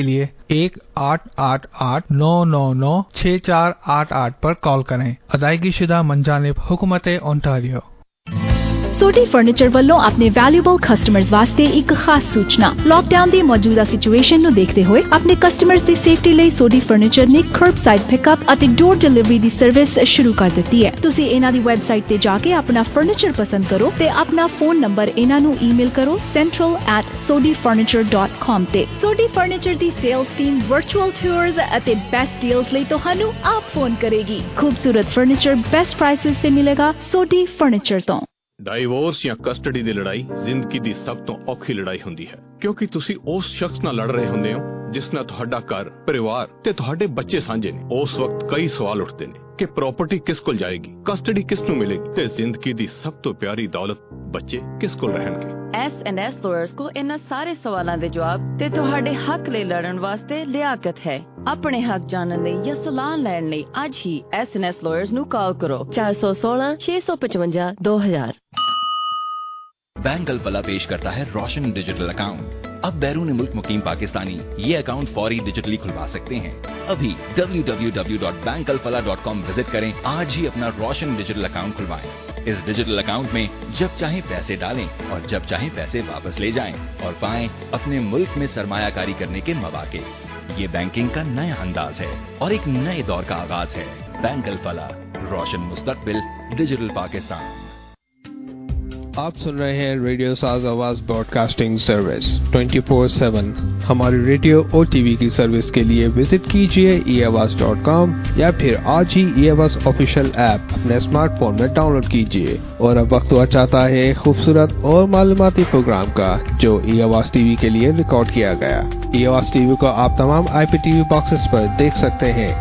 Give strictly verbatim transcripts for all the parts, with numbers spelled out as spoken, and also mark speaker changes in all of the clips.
Speaker 1: کے لیے ایک آٹھ آٹھ آٹھ نو نو نو چھ چار آٹھ آٹھ پر کال کریں. ادائیگی شدہ منجانب حکومت اونٹاریو.
Speaker 2: سوڈی فرنیچر ਵੱਲੋਂ ਆਪਣੇ ਵੈਲਿਊਬਲ ਕਸਟਮਰਸ ਵਾਸਤੇ ਇੱਕ ਖਾਸ ਸੂਚਨਾ. ਲਾਕਡਾਊਨ ਦੀ ਮੌਜੂਦਾ ਸਿਚੁਏਸ਼ਨ ਨੂੰ ਦੇਖਦੇ ਹੋਏ ਆਪਣੇ ਕਸਟਮਰਸ ਦੀ ਸੇਫਟੀ ਲਈ ਸੋਡੀ ਫਰਨੀਚਰ ਨੇ ਕਰਬਸਾਈਡ ਪਿਕਅਪ ਅਤੇ ਡੋਰ ਡਿਲੀਵਰੀ ਦੀ ਸਰਵਿਸ ਸ਼ੁਰੂ ਕਰ ਦਿੱਤੀ ਹੈ. ਤੁਸੀਂ ਇਹਨਾਂ ਦੀ ਵੈਬਸਾਈਟ ਤੇ ਜਾ ਕੇ ਆਪਣਾ ਫਰਨੀਚਰ ਪਸੰਦ ਕਰੋ ਤੇ ਆਪਣਾ ਫੋਨ ਨੰਬਰ ਇਹਨਾਂ ਨੂੰ ਈਮੇਲ ਕਰੋ central at sodi furniture dot com ਤੇ. ਸੋਡੀ ਫਰਨੀਚਰ ਦੀ ਸੇਲਸ ਟੀਮ ਵਰਚੁਅਲ ਟੂਰਸ ਅਤੇ ਬੈਸਟ ਡੀਲਸ ਲਈ ਤੁਹਾਨੂੰ ਆਪ ਫੋਨ ਕਰੇਗੀ. ਖੂਬਸੂਰਤ ਫਰਨੀਚਰ ਬੈਸਟ ਪ੍ਰਾਈਸਿਸ ਤੇ ਮਿਲੇਗਾ ਸੋਡੀ ਫਰਨੀਚਰ ਤੋਂ.
Speaker 3: ਡਾਈਵੋਰਸ ਜਾਂ ਕਸਟਡੀ ਦੀ ਲੜਾਈ ਜ਼ਿੰਦਗੀ ਦੀ ਸਭ ਤੋਂ ਔਖੀ ਲੜਾਈ ਹੁੰਦੀ ਹੈ, ਕਿਉਂਕਿ ਤੁਸੀਂ ਉਸ ਸ਼ਖਸ ਨਾਲ ਲੜ ਰਹੇ ਹੁੰਦੇ ਹੋ ਜਿਸ ਨਾਲ ਤੁਹਾਡਾ ਘਰ, ਪਰਿਵਾਰ ਤੇ ਤੁਹਾਡੇ ਬੱਚੇ ਸਾਂਝੇ ਨੇ. ਉਸ ਵਕਤ ਕਈ ਸਵਾਲ ਉੱਠਦੇ ਨੇ ਕਿ ਪ੍ਰਾਪਰਟੀ ਕਿਸ ਕੋਲ ਜਾਏਗੀ, ਕਸਟਡੀ ਕਿਸ ਨੂੰ ਮਿਲੇਗੀ ਤੇ ਜ਼ਿੰਦਗੀ ਦੀ ਸਭ ਤੋਂ ਪਿਆਰੀ ਦੌਲਤ ਬੱਚੇ ਕਿਸ ਕੋਲ ਰਹਿਣਗੇ.
Speaker 4: ਐਸ ਐਂਡ ਐਸ ਲਾਇਰਸ ਕੋ ਇਹਨਾਂ ਸਾਰੇ ਸਵਾਲਾਂ ਦੇ ਜਵਾਬ ਤੇ ਤੁਹਾਡੇ ਹੱਕ ਲਈ ਲੜਨ ਵਾਸਤੇ ਲਿਆਕਤ ਹੈ. ਆਪਣੇ ਹੱਕ ਜਾਣਨ ਲਈ ਜਾਂ ਸਲਾਹ ਲੈਣ ਲਈ ਅੱਜ ਹੀ ਐਸ ਐਂਡ ਐਸ ਲਾਇਰਸ ਨੂੰ ਕਾਲ ਕਰੋ ਚਾਰ ਸੌ ਸੋਲਾਂ ਛੇ ਸੌ ਪਚਵੰਜਾ ਦੋ ਹਜ਼ਾਰ.
Speaker 5: बैंक अलफला पेश करता है रोशन डिजिटल अकाउंट. अब बैरून मुल्क मुकीम पाकिस्तानी ये अकाउंट फौरी डिजिटली खुलवा सकते हैं. अभी W W W dot bank Alfalah dot com visit करें. आज ही अपना रोशन डिजिटल अकाउंट खुलवाएं. इस डिजिटल अकाउंट में जब चाहे पैसे डालें और जब चाहे पैसे वापस ले जाएं और पाएं अपने मुल्क में सरमायाकारी करने के मौके. ये बैंकिंग का नया अंदाज है और एक नए दौर का आगाज है. बैंक अलफला, रोशन मुस्तकबिल, डिजिटल पाकिस्तान.
Speaker 6: آپ سن رہے ہیں ریڈیو ساز آواز broadcasting service twenty four seven. ہماری ریڈیو اور ٹی وی کی سروس کے لیے وزٹ کیجیے ای آواز ڈاٹ کام یا پھر آج ہی ای آواز آفیشیل ایپ اپنے اسمارٹ فون میں ڈاؤن لوڈ کیجیے. اور اب وقت ہوا چاہتا ہے خوبصورت اور معلوماتی پروگرام کا جو ای آواز ٹی وی کے لیے ریکارڈ کیا گیا. ای آواز ٹی وی کو آپ تمام آئی پی ٹی وی باکسز پر دیکھ سکتے ہیں.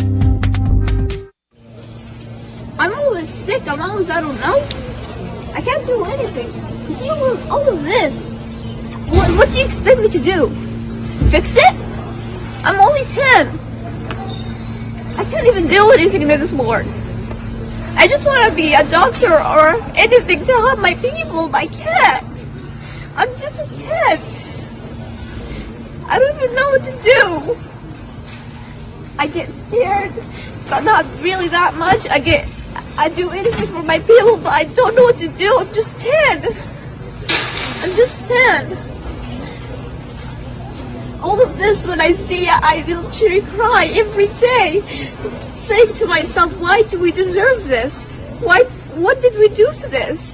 Speaker 7: I'm always sick. I'm always, I don't know. I can't do anything. Deal with all of this. What, what do you expect me to do? Fix it? I'm only ten. I can't even do anything anymore. I just want to be a doctor or anything to help my people. I can't. I'm just a kid. I don't even know what to do. I get scared, but not really that much. I get... I do anything for my people, but I don't know what to do. I'm just ten. I'm just ten. All of this, when I see it, I literally cry every day, saying to myself, why do we deserve this? Why? What did we do to this?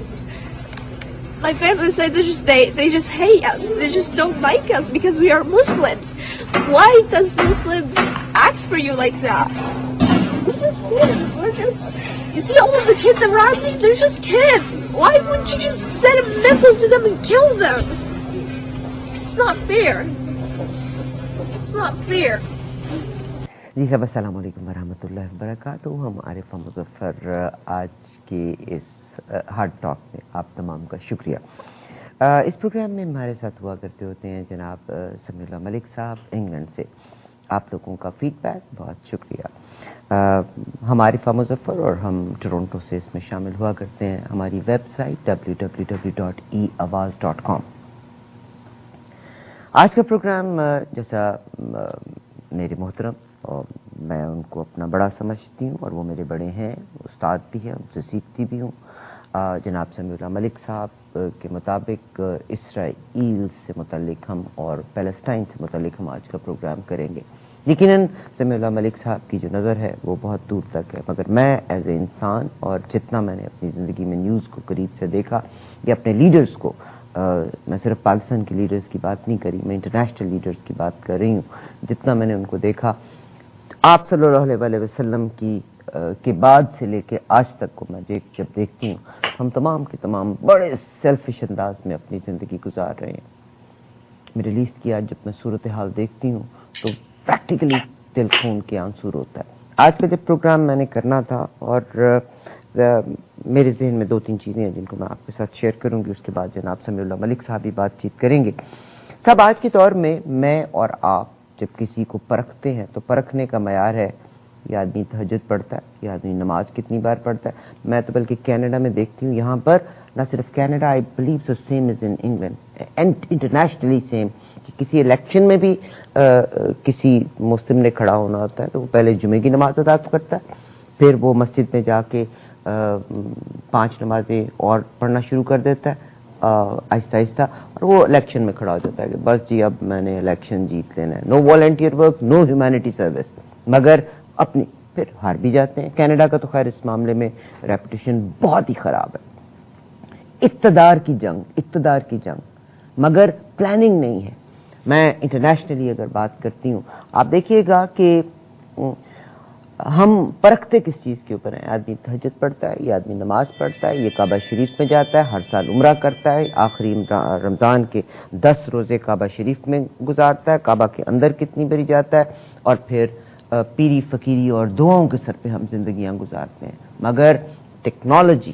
Speaker 7: My family said they just they, they just hate us. They just don't like us because we are Muslims. Why does Muslims act for you like that? We're just kids. We're just... You see all of the kids around me? They're just kids. Why wouldn't you just send a missile to them and kill them? It's not fair. It's not fair.
Speaker 8: جی سب السلام علیکم ورحمۃ اللہ وبرکاتہ. ہم عارفہ مظفر آج کے اس hard talk میں آپ تمام کا شکریہ. اس پروگرام میں ہمارے ساتھ ہوا کرتے ہوتے ہیں جناب سمیع اللہ ملک صاحب انگلینڈ سے. آپ لوگوں کا فیڈ بیک بہت شکریہ. ہم عارفہ مظفر اور ہم ٹورنٹو سے اس میں شامل ہوا کرتے ہیں. ہماری website W W W dot e Awaz dot کام. آج کا پروگرام جیسا میرے محترم اور میں ان کو اپنا بڑا سمجھتی ہوں اور وہ میرے بڑے ہیں, استاد بھی ہیں, ان سے سیکھتی بھی ہوں. جناب سمیع اللہ ملک صاحب کے مطابق اسرائیل سے متعلق ہم اور پیلسٹائن سے متعلق ہم آج کا پروگرام کریں گے. یقیناً سمیع اللہ ملک صاحب کی جو نظر ہے وہ بہت دور تک ہے, مگر میں ایز اے انسان اور جتنا میں نے اپنی زندگی میں نیوز کو قریب سے دیکھا یا اپنے لیڈرز کو, میں صرف پاکستان کے لیڈرز کی بات نہیں کری, میں انٹرنیشنل لیڈرز کی بات کر رہی ہوں, جتنا میں نے ان کو دیکھا آپ صلی اللہ علیہ وسلم کی کے بعد سے لے کے آج تک کو میں جب دیکھتی ہوں, ہم تمام کے تمام بڑے سیلفش انداز میں اپنی زندگی گزار رہے ہیں. میڈل ایسٹ کی آج جب میں صورتحال دیکھتی ہوں تو پریکٹیکلی دل خون کے آنسو ہوتا ہے. آج کا جب پروگرام میں نے کرنا تھا اور میرے ذہن میں دو تین چیزیں ہیں جن کو میں آپ کے ساتھ شیئر کروں گی, اس کے بعد جناب سمیع اللہ ملک صاحب بھی بات چیت کریں گے. صاحب آج کے دور میں میں اور آپ جب کسی کو پرکھتے ہیں تو پرکھنے کا معیار ہے یہ آدمی تہجد پڑھتا ہے, یہ آدمی نماز کتنی بار پڑھتا ہے. میں تو بلکہ کینیڈا میں دیکھتی ہوں, یہاں پر نہ صرف Canada, I believe so same is in England and internationally same, کہ کسی الیکشن میں بھی آ, کسی مسلم نے کھڑا ہونا ہوتا ہے تو وہ پہلے جمعے کی نماز ادا کرتا ہے, پھر وہ مسجد میں جا کے آ, پانچ نمازیں اور پڑھنا شروع کر دیتا ہے آہستہ آہستہ, اور وہ الیکشن میں کھڑا ہو جاتا ہے کہ بس جی اب میں نے الیکشن جیت لینا ہے. No volunteer work, no humanity service, مگر اپنی پھر ہار بھی جاتے ہیں. کینیڈا کا تو خیر اس معاملے میں ریپوٹیشن بہت ہی خراب ہے. اقتدار کی جنگ, اقتدار کی جنگ, مگر پلاننگ نہیں ہے. میں انٹرنیشنلی اگر بات کرتی ہوں, آپ دیکھیے گا کہ ہم پرکھتے کس چیز کے اوپر ہیں. آدمی تہجد پڑھتا ہے, یہ آدمی نماز پڑھتا ہے, یہ کعبہ شریف میں جاتا ہے, ہر سال عمرہ کرتا ہے, آخری رمضان کے دس روزے کعبہ شریف میں گزارتا ہے, کعبہ کے اندر کتنی باری جاتا ہے, اور پھر پیری فقیری اور دعاؤں کے سر پہ ہم زندگیاں گزارتے ہیں. مگر ٹیکنالوجی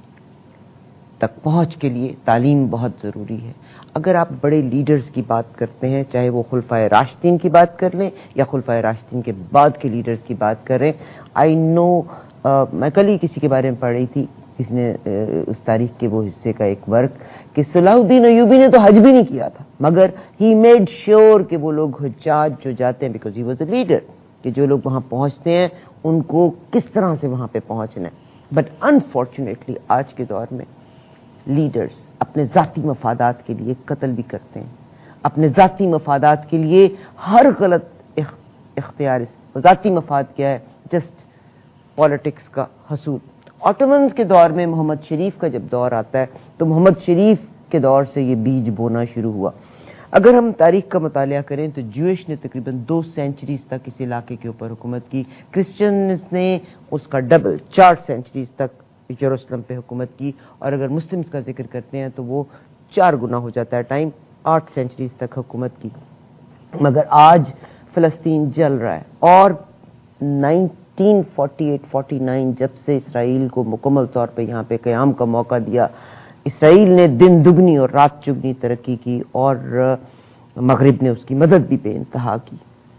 Speaker 8: تک پہنچ کے لیے تعلیم بہت ضروری ہے. اگر آپ بڑے لیڈرز کی بات کرتے ہیں, چاہے وہ خلفائے راشدین کی بات کر لیں یا خلفائے راشدین کے بعد کے لیڈرز کی بات کریں, آئی نو, میں کل ہی کسی کے بارے میں پڑھ رہی تھی, کسی نے اس تاریخ کے وہ حصے کا ایک ورک, کہ صلاح الدین ایوبی نے تو حج بھی نہیں کیا تھا, مگر ہی میڈ شیور کہ وہ لوگ حجاج جو جاتے ہیں, because he was a leader, کہ جو لوگ وہاں پہنچتے ہیں ان کو کس طرح سے وہاں پہ پہنچنا ہے. بٹ انفارچونیٹلی آج کے دور میں لیڈرز اپنے ذاتی مفادات کے لیے قتل بھی کرتے ہیں, اپنے ذاتی مفادات کے لیے ہر غلط اختیار. ذاتی مفاد کیا ہے؟ جسٹ پالیٹکس کا حصول. آٹومنز کے دور میں محمد شریف کا جب دور آتا ہے تو محمد شریف کے دور سے یہ بیج بونا شروع ہوا. اگر ہم تاریخ کا مطالعہ کریں تو جوئش نے تقریباً دو سینچریز تک اس علاقے کے اوپر حکومت کی, کرسچنز نے اس کا ڈبل چار سینچریز تک یروشلم پہ حکومت کی, اور اگر مسلمز کا ذکر کرتے ہیں تو وہ چار گنا ہو جاتا ہے ٹائم, آٹھ سینچریز تک حکومت کی. مگر آج فلسطین جل رہا ہے, اور nineteen forty eight forty nine جب سے اسرائیل کو مکمل طور پہ یہاں پہ قیام کا موقع دیا, اسرائیل نے دن دگنی اور رات چگنی ترقی کی, اور مغرب نے اس کی مدد بھی بے انتہا کی.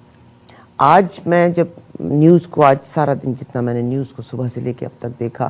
Speaker 8: آج میں جب نیوز کو, آج سارا دن جتنا میں نے نیوز کو صبح سے لے کے اب تک دیکھا,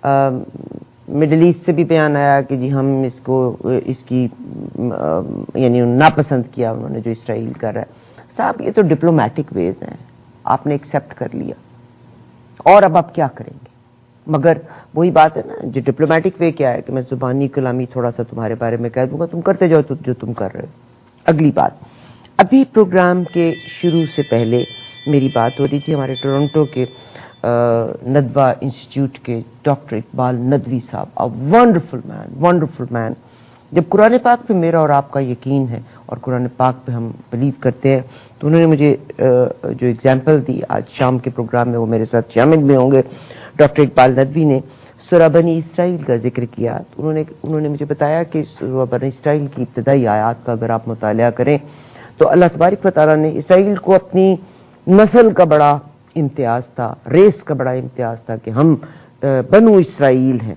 Speaker 8: مڈل ایسٹ سے بھی بیان آیا کہ جی ہم اس کو اس کی یعنی ناپسند کیا انہوں نے جو اسرائیل کر رہا ہے. صاحب یہ تو ڈپلومیٹک ویز ہیں, آپ نے ایکسیپٹ کر لیا, اور اب آپ کیا کریں گے. مگر وہی بات ہے نا, جو ڈپلومیٹک وے کیا ہے کہ میں زبانی کلامی تھوڑا سا تمہارے بارے میں کہہ دوں گا, تم کرتے جاؤ تو جو تم کر رہے ہو. اگلی بات, ابھی پروگرام کے شروع سے پہلے میری بات ہو رہی تھی ہمارے ٹورنٹو کے ندوہ انسٹیٹیوٹ کے ڈاکٹر اقبال ندوی صاحب, ونڈرفل مین, ونڈرفل مین. جب قرآن پاک پہ میرا اور آپ کا یقین ہے اور قرآن پاک پہ ہم بلیو کرتے ہیں, تو انہوں نے مجھے جو ایگزامپل دی آج شام کے پروگرام میں, وہ میرے ساتھ شامل بھی ہوں گے, ڈاکٹر اقبال ندوی نے سورہ بنی اسرائیل کا ذکر کیا. تو انہوں نے انہوں نے مجھے بتایا کہ سورہ بنی اسرائیل کی ابتدائی آیات کا اگر آپ مطالعہ کریں تو اللہ تبارک و تعالیٰ نے اسرائیل کو اپنی نسل کا بڑا امتیاز تھا, ریس کا بڑا امتیاز تھا کہ ہم بنو اسرائیل ہیں.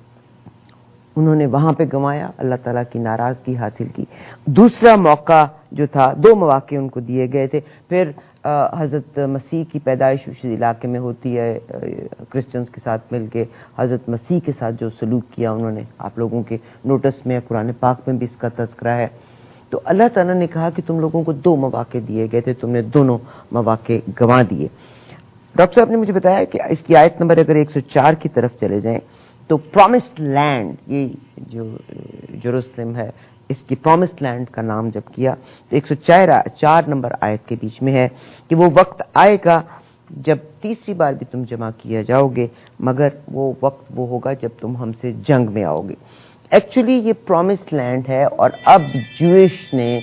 Speaker 8: انہوں نے وہاں پہ گنوایا, اللہ تعالیٰ کی ناراضگی حاصل کی. دوسرا موقع جو تھا, دو مواقع ان کو دیے گئے تھے. پھر حضرت مسیح کی پیدائش اس علاقے میں ہوتی ہے, کرسچنز کے ساتھ مل کے حضرت مسیح کے ساتھ جو سلوک کیا انہوں نے, آپ لوگوں کے نوٹس میں, قرآن پاک میں بھی اس کا تذکرہ ہے. تو اللہ تعالیٰ نے کہا کہ تم لوگوں کو دو مواقع دیے گئے تھے, تم نے دونوں مواقع گنوا دیے. ڈاکٹر صاحب نے مجھے بتایا کہ اس کی آیت نمبر اگر ایک سو چار کی طرف چلے جائیں تو پرومسڈ لینڈ, یہ جو جیروسلم ہے, اس کی پرومسڈ لینڈ کا نام جب کیا تو ایک سو چار چار نمبر آیت کے بیچ میں ہے کہ وہ وقت آئے گا جب تیسری بار بھی تم جمع کیا جاؤ گے, مگر وہ وقت وہ ہوگا جب تم ہم سے جنگ میں آؤ گے. ایکچولی یہ پرومسڈ لینڈ ہے, اور اب جوئش نے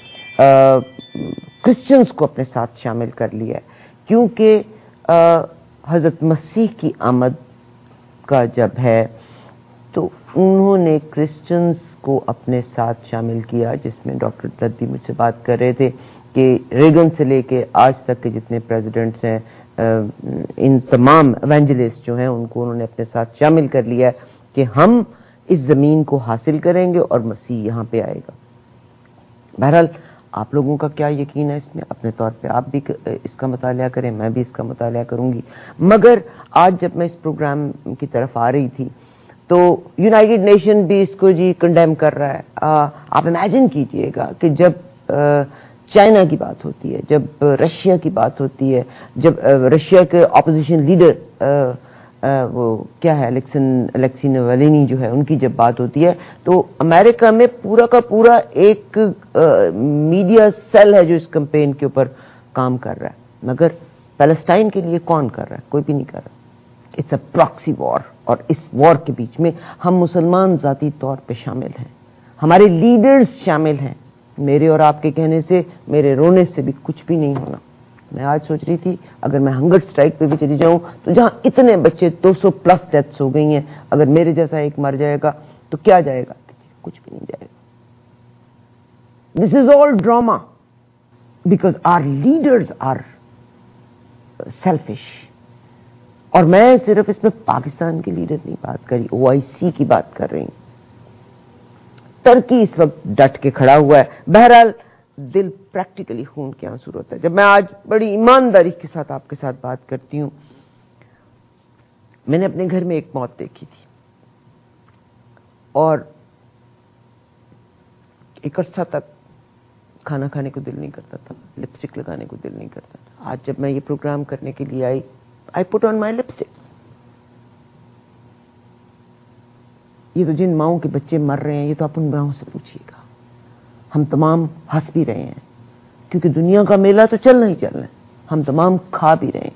Speaker 8: کرسچنز کو اپنے ساتھ شامل کر لیا ہے, کیونکہ حضرت مسیح کی آمد کا جب ہے تو انہوں نے کرسچنز کو اپنے ساتھ شامل کیا, جس میں ڈاکٹر ردی مجھ سے بات کر رہے تھے کہ ریگن سے لے کے آج تک کے جتنے پریزیڈنٹس ہیں, ان تمام ایونجلسٹ جو ہیں ان کو انہوں نے اپنے ساتھ شامل کر لیا کہ ہم اس زمین کو حاصل کریں گے اور مسیح یہاں پہ آئے گا. بہرحال آپ لوگوں کا کیا یقین ہے اس میں؟ اپنے طور پہ آپ بھی اس کا مطالعہ کریں، میں بھی اس کا مطالعہ کروں گی. مگر آج جب میں اس پروگرام کی طرف آ رہی تھی تو یونائٹڈ نیشن بھی اس کو جی کنڈیم کر رہا ہے. آپ امیجن کیجئے گا کہ جب چائنا کی بات ہوتی ہے، جب رشیا کی بات ہوتی ہے، جب رشیا کے اپوزیشن لیڈر وہ کیا ہے الیکسن الیکسی نوالنی جو ہے ان کی جب بات ہوتی ہے تو امریکہ میں پورا کا پورا ایک میڈیا سیل ہے جو اس کمپین کے اوپر کام کر رہا ہے. مگر پیلسٹائن کے لیے کون کر رہا ہے؟ کوئی بھی نہیں کر رہا. It's a proxy war. اور اس وار کے بیچ میں ہم مسلمان ذاتی طور پہ شامل ہیں، ہمارے لیڈرز شامل ہیں. میرے اور آپ کے کہنے سے، میرے رونے سے بھی کچھ بھی نہیں ہونا. میں آج سوچ رہی تھی اگر میں ہنگر سٹرائک پہ بھی چلی جاؤں تو جہاں اتنے بچے دو سو پلس ڈیتھس ہو گئی ہیں، اگر میرے جیسا ایک مر جائے گا تو کیا جائے گا؟ کچھ بھی نہیں جائے گا. This is all drama because our leaders are selfish. اور میں صرف اس میں پاکستان کے لیڈر نہیں بات کری، او آئی سی کی بات کر رہی ہوں. ترکی اس وقت ڈٹ کے کھڑا ہوا ہے. بہرحال دل پریکٹیکلی خون کے آنسو ہوتا ہے. جب میں آج بڑی ایمانداری کے ساتھ آپ کے ساتھ بات کرتی ہوں، میں نے اپنے گھر میں ایک موت دیکھی تھی اور ایک عرصہ تک کھانا کھانے کو دل نہیں کرتا تھا، لپسٹک لگانے کو دل نہیں کرتا تھا. آج جب میں یہ پروگرام کرنے کے لیے آئی، آئی پٹ آن مائی لپسٹک. یہ تو جن ماؤں کے بچے مر رہے ہیں یہ تو آپ ان ماؤں سے پوچھیے گا. ہم تمام ہنس بھی رہے ہیں کیونکہ دنیا کا میلہ تو چلنا ہی چلنا ہے. ہم تمام کھا بھی رہے ہیں.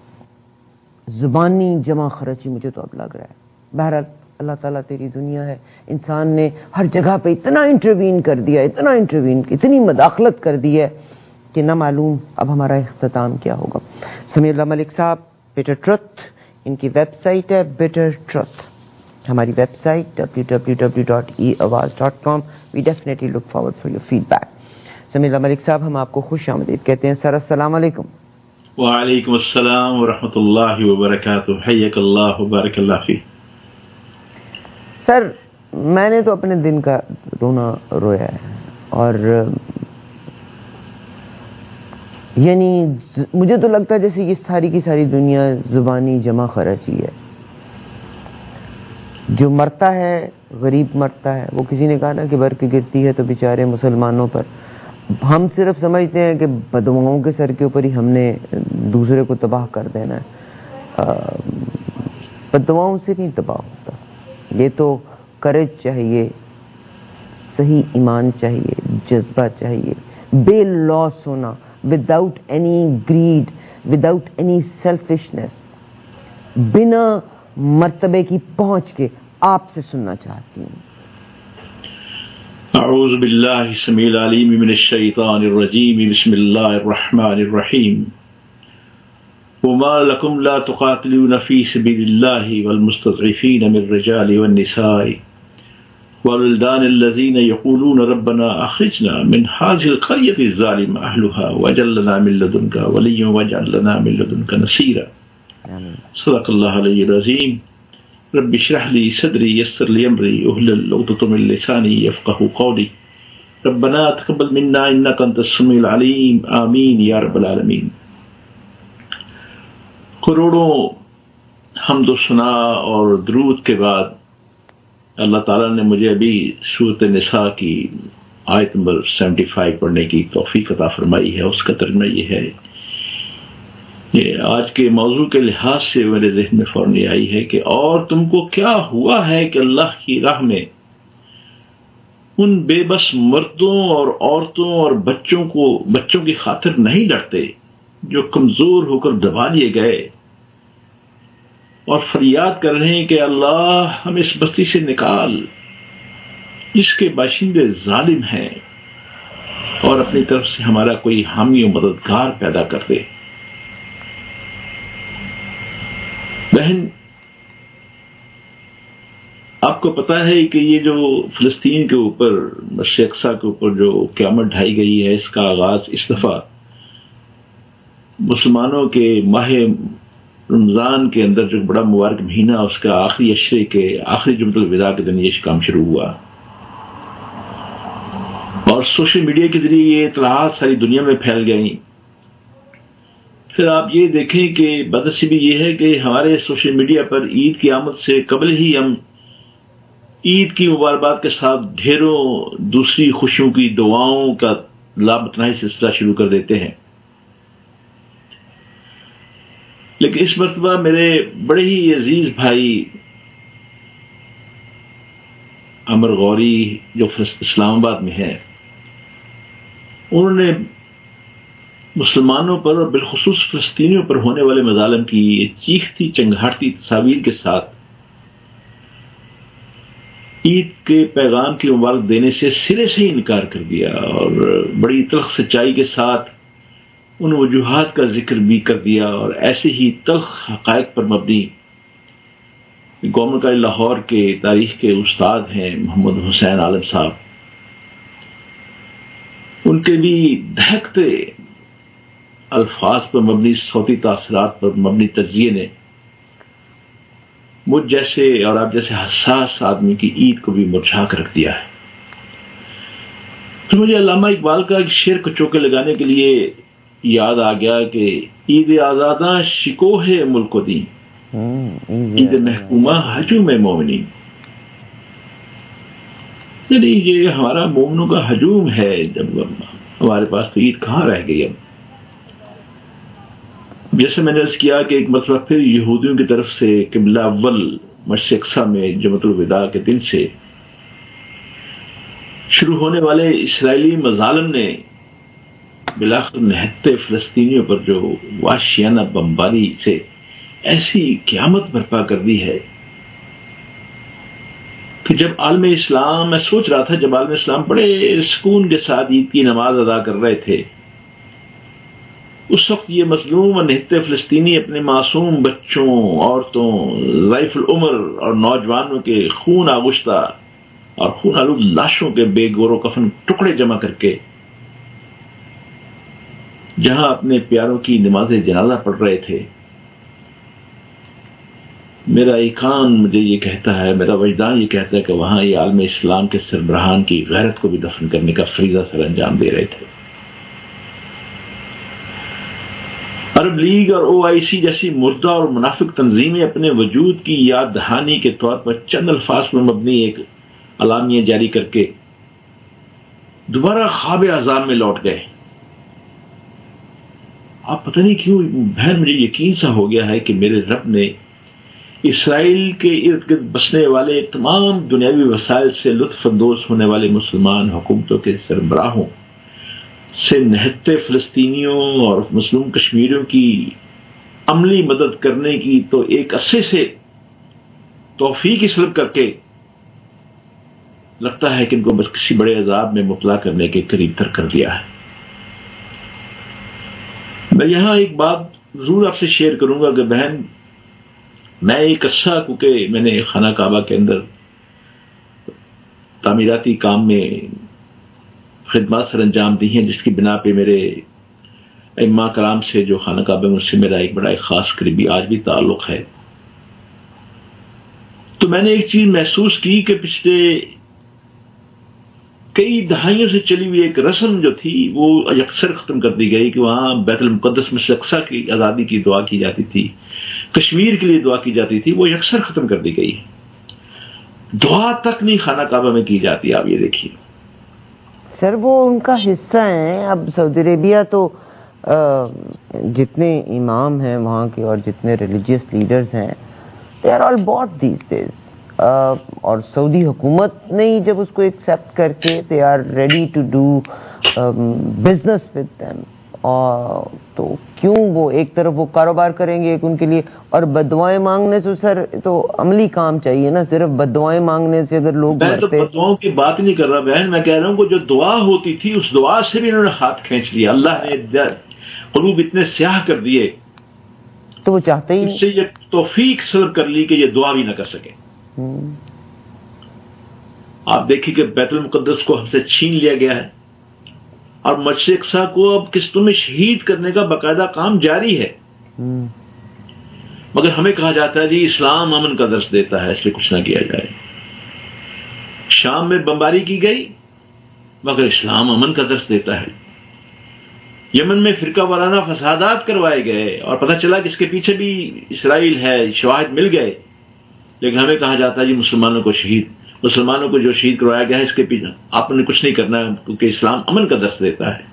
Speaker 8: زبانی جمع خرچی مجھے تو اب لگ رہا ہے. بہرحال اللہ تعالیٰ تیری دنیا ہے. انسان نے ہر جگہ پہ اتنا انٹروین کر دیا، اتنا انٹروین، اتنی مداخلت کر دی ہے کہ نہ معلوم اب ہمارا اختتام کیا ہوگا. سمیع اللہ ملک صاحب، بٹر ٹروتھ ان کی ویب سائٹ ہے، بٹر ٹروتھ. ہماری website W W W dot e Awaz dot com. We definitely look forward for your feedback. Samiullah Malik صاحب، ہم آپ کو خوش آمدید کہتے ہیں. سر السلام علیکم.
Speaker 9: وعلیکم السلام ورحمۃ اللہ وبرکاتہ. حیاک اللہ وبارک اللہ فیک.
Speaker 8: سر، میں نے تو اپنے دن کا رونا رویا ہے اور یعنی مجھے تو لگتا ہے جیسے یہ ساری کی ساری دنیا زبانی جمع خرچی ہے. جو مرتا ہے غریب مرتا ہے. وہ کسی نے کہا نا کہ برق گرتی ہے تو بیچارے مسلمانوں پر. ہم صرف سمجھتے ہیں کہ بددعاؤں کے سر کے اوپر ہی ہم نے دوسرے کو تباہ کر دینا ہے. بددعاؤں سے نہیں تباہ ہوتا. یہ تو کریج چاہیے، صحیح ایمان چاہیے، جذبہ چاہیے، بے لاس ہونا، without any greed, without any selfishness. بنا مرتبے کی پہنچ کے آپ سے سننا چاہتی ہوں.
Speaker 9: اعوذ باللہ السمیع العلیم من الشیطان الرجیم. بسم اللہ الرحمن الرحیم. وما لكم لا تقاتلون في سبيل الله والمستضعفين من الرجال والنساء والولدان الذين يقولون ربنا أخرجنا من هذه القرية الظالم أهلها واجعل لنا من لدنك وليا واجعل لنا من لدنك نصيرا. صدق الله العلي العظيم. رب اشرح لي صدري يسر لي أمري واحلل عقدة من لساني يفقهوا قولي. ربنا تقبل منا إنك أنت السميع العليم. آمين يا رب العالمين. کروڑوں حمد و ثنا اور درود کے بعد اللہ تعالیٰ نے مجھے ابھی سورۃ نساء کی آیت نمبر سیونٹی فائیو پڑھنے کی توفیق عطا فرمائی ہے. اس کا ترجمہ یہ ہے، یہ آج کے موضوع کے لحاظ سے میرے ذہن میں فوراً آئی ہے کہ اور تم کو کیا ہوا ہے کہ اللہ کی راہ میں ان بے بس مردوں اور عورتوں اور بچوں کو بچوں کی خاطر نہیں لڑتے جو کمزور ہو کر دبا لیے گئے اور فریاد کر رہے ہیں کہ اللہ ہم اس بستی سے نکال جس کے باشندے ظالم ہیں اور اپنی طرف سے ہمارا کوئی حامی و مددگار پیدا کر دے. بہن، آپ کو پتا ہے کہ یہ جو فلسطین کے اوپر مسجد اقصی کے اوپر جو قیامت ڈھائی گئی ہے، اس کا آغاز اس دفعہ مسلمانوں کے ماہ رمضان کے اندر جو بڑا مبارک مہینہ اس کا آخری عشرے کے آخری جمعۃ الوداع کے دن یہ کام شروع ہوا اور سوشل میڈیا کے ذریعے یہ اطلاعات ساری دنیا میں پھیل گئیں. پھر آپ یہ دیکھیں کہ بدنصیبی یہ ہے کہ ہمارے سوشل میڈیا پر عید کی آمد سے قبل ہی ہم عید کی مبارکباد کے ساتھ ڈھیروں دوسری خوشیوں کی دعاؤں کا لامتناہی سلسلہ شروع کر دیتے ہیں. لیکن اس مرتبہ میرے بڑے ہی عزیز بھائی امر غوری جو اسلام آباد میں ہے، انہوں نے مسلمانوں پر اور بالخصوص فلسطینیوں پر ہونے والے مظالم کی چیختی چنگھاڑتی تصاویر کے ساتھ عید کے پیغام کی مبارک دینے سے سرے سے ہی انکار کر دیا اور بڑی تلخ سچائی کے ساتھ ان وجوہات کا ذکر بھی کر دیا اور ایسے ہی تلخ حقائق پر مبنی گورنمنٹ کالج لاہور کے تاریخ کے استاد ہیں محمد حسین عالم صاحب، ان کے بھی دہکتے الفاظ پر مبنی صوتی تاثرات پر مبنی تجزیے نے مجھ جیسے اور آپ جیسے حساس آدمی کی عید کو بھی مرجھا کر رکھ دیا ہے. پھر مجھے علامہ اقبال کا ایک شعر کو چوکے لگانے کے لیے یاد آ گیا کہ عید آزاداں شکوہ ملک و دین، عید محکومہ ہجوم مومنین. یعنی یہ ہمارا مومنوں کا ہجوم ہے، جب ہمارے پاس تو عید کہاں رہ گئی. اب جیسے میں نے عرض کیا کہ ایک مرتبہ پھر یہودیوں کی طرف سے قبلہ اول مسجد اقصی میں جمعۃ الوداع کے دن سے شروع ہونے والے اسرائیلی مظالم نے بلاخر نہتے فلسطینیوں پر جو وحشیانہ بمباری سے ایسی قیامت برپا کر دی ہے کہ جب عالم اسلام، میں سوچ رہا تھا جب عالم اسلام بڑے سکون کے ساتھ عید کی نماز ادا کر رہے تھے، اس وقت یہ مظلوم اور نہتے فلسطینی اپنے معصوم بچوں، عورتوں، ضعیف العمر اور نوجوانوں کے خون آغشتہ اور خون آلود لاشوں کے بے گور و کفن ٹکڑے جمع کر کے جہاں اپنے پیاروں کی نماز جنازہ پڑھ رہے تھے، میرا ایقان مجھے یہ کہتا ہے، میرا وجدان یہ کہتا ہے کہ وہاں یہ عالم اسلام کے سربراہان کی غیرت کو بھی دفن کرنے کا فریضہ سر انجام دے رہے تھے. عرب لیگ اور او آئی سی جیسی مردہ اور منافق تنظیمیں اپنے وجود کی یاد دہانی کے طور پر چند الفاظ پر مبنی ایک اعلامیہ جاری کر کے دوبارہ خواب عذاب میں لوٹ گئے. آپ پتہ نہیں کیوں بہن مجھے یقین سا ہو گیا ہے کہ میرے رب نے اسرائیل کے ارد گرد بسنے والے تمام دنیاوی وسائل سے لطف اندوز ہونے والے مسلمان حکومتوں کے سربراہوں سے نہتے فلسطینیوں اور مظلوم کشمیریوں کی عملی مدد کرنے کی تو ایک عرصے سے توفیق سلب کر کے لگتا ہے کہ ان کو بس کسی بڑے عذاب میں مبتلا کرنے کے قریب تر کر دیا ہے. میں یہاں ایک بات ضرور آپ سے شیئر کروں گا کہ بہن، میں ایک عرصہ کیونکہ میں نے خانہ کعبہ کے اندر تعمیراتی کام میں خدمات سر انجام دی ہیں، جس کی بنا پہ میرے ائمہ کرام سے جو خانہ کعبہ میں اس سے میرا ایک بڑا ایک خاص قریبی آج بھی تعلق ہے. تو میں نے ایک چیز محسوس کی کہ پچھلے کئی دہائیوں سے چلی ہوئی ایک رسم جو تھی وہ یکسر ختم کر دی گئی کہ وہاں بیت المقدس مسجد اقصی کی آزادی کی دعا کی جاتی تھی، کشمیر کے لیے دعا کی جاتی تھی، وہ یکسر ختم کر دی گئی. دعا تک نہیں خانہ کعبہ میں کی جاتی. آپ یہ دیکھیے
Speaker 8: سر، وہ ان کا حصہ ہیں. اب سعودی عربیہ تو جتنے امام ہیں وہاں کے اور جتنے ریلیجیس لیڈرز ہیں they are all but these days, اور سعودی حکومت نے جب اس کو ایکسیپٹ کر کے they are ready to do business with them, تو کیوں وہ ایک طرف وہ کاروبار کریں گے ایک ان کے لیے، اور بددعائیں مانگنے سے سر تو عملی کام چاہیے نا. صرف بددعائیں مانگنے سے اگر لوگ
Speaker 9: میں تو بددعاؤں کی بات نہیں کر رہا بہن، میں کہہ رہا ہوں کہ جو دعا ہوتی تھی اس دعا سے بھی انہوں نے ہاتھ کھینچ لیا. اللہ نے قلوب اتنے سیاہ کر دیے
Speaker 8: تو وہ چاہتے ہی
Speaker 9: اس سے یہ توفیق سلب کر لی کہ یہ دعا بھی نہ کر سکے. آپ دیکھیں کہ بیت المقدس کو ہم سے چھین لیا گیا ہے اور مسجد اقصی کو اب قسطوں میں شہید کرنے کا باقاعدہ کام جاری ہے. مگر ہمیں کہا جاتا ہے جی اسلام امن کا درس دیتا ہے اس لیے کچھ نہ کیا جائے. شام میں بمباری کی گئی، مگر اسلام امن کا درس دیتا ہے. یمن میں فرقہ وارانہ فسادات کروائے گئے اور پتہ چلا کہ اس کے پیچھے بھی اسرائیل ہے، شواہد مل گئے، لیکن ہمیں کہا جاتا ہے جی مسلمانوں کو شہید، مسلمانوں کو جو شہید کروایا گیا ہے اس کے پیچھے آپ نے کچھ نہیں کرنا ہے کیونکہ اسلام امن کا درس دیتا ہے.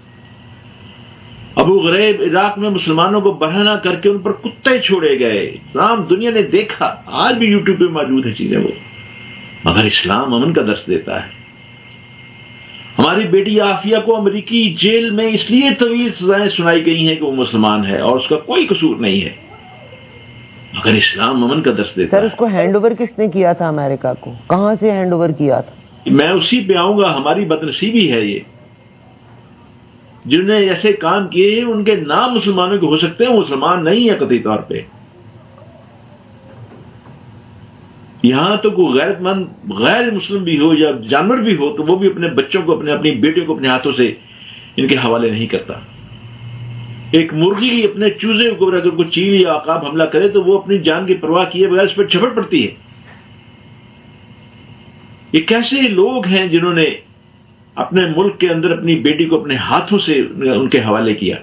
Speaker 9: ابو غریب عراق میں مسلمانوں کو برہنہ کر کے ان پر کتے چھوڑے گئے. اسلام دنیا نے دیکھا، آج بھی یوٹیوب پہ موجود ہے چیزیں وہ، مگر اسلام امن کا درس دیتا ہے. ہماری بیٹی عافیہ کو امریکی جیل میں اس لیے طویل سزائیں سنائی گئی ہیں کہ وہ مسلمان ہے اور اس کا کوئی قصور نہیں ہے، مگر اسلام امن کا درس دیتا ہے.
Speaker 8: سر اس کو ہینڈ اوور کس نے کیا تھا امریکہ کو؟ کہاں سے ہینڈ اوور کیا تھا؟
Speaker 9: میں اسی پہ آؤں گا. ہماری بدنصیبی ہے یہ، جنہوں نے ایسے کام کیے ان کے نام مسلمانوں کے ہو سکتے ہیں، وہ مسلمان نہیں ہے قطعی طور پہ. یہاں تو کوئی غیرت مند غیر مسلم بھی ہو یا جانور بھی ہو تو وہ بھی اپنے بچوں کو، اپنے اپنی بیٹیوں کو اپنے ہاتھوں سے ان کے حوالے نہیں کرتا. ایک مرغی اپنے چوزے کو اگر کوئی چیل یا عقاب حملہ کرے تو وہ اپنی جان کی پرواہ کیے بغیر اس پر جھپٹ پڑتی ہے. یہ کیسے لوگ ہیں جنہوں نے اپنے ملک کے اندر اپنی بیٹی کو اپنے ہاتھوں سے ان کے حوالے کیا؟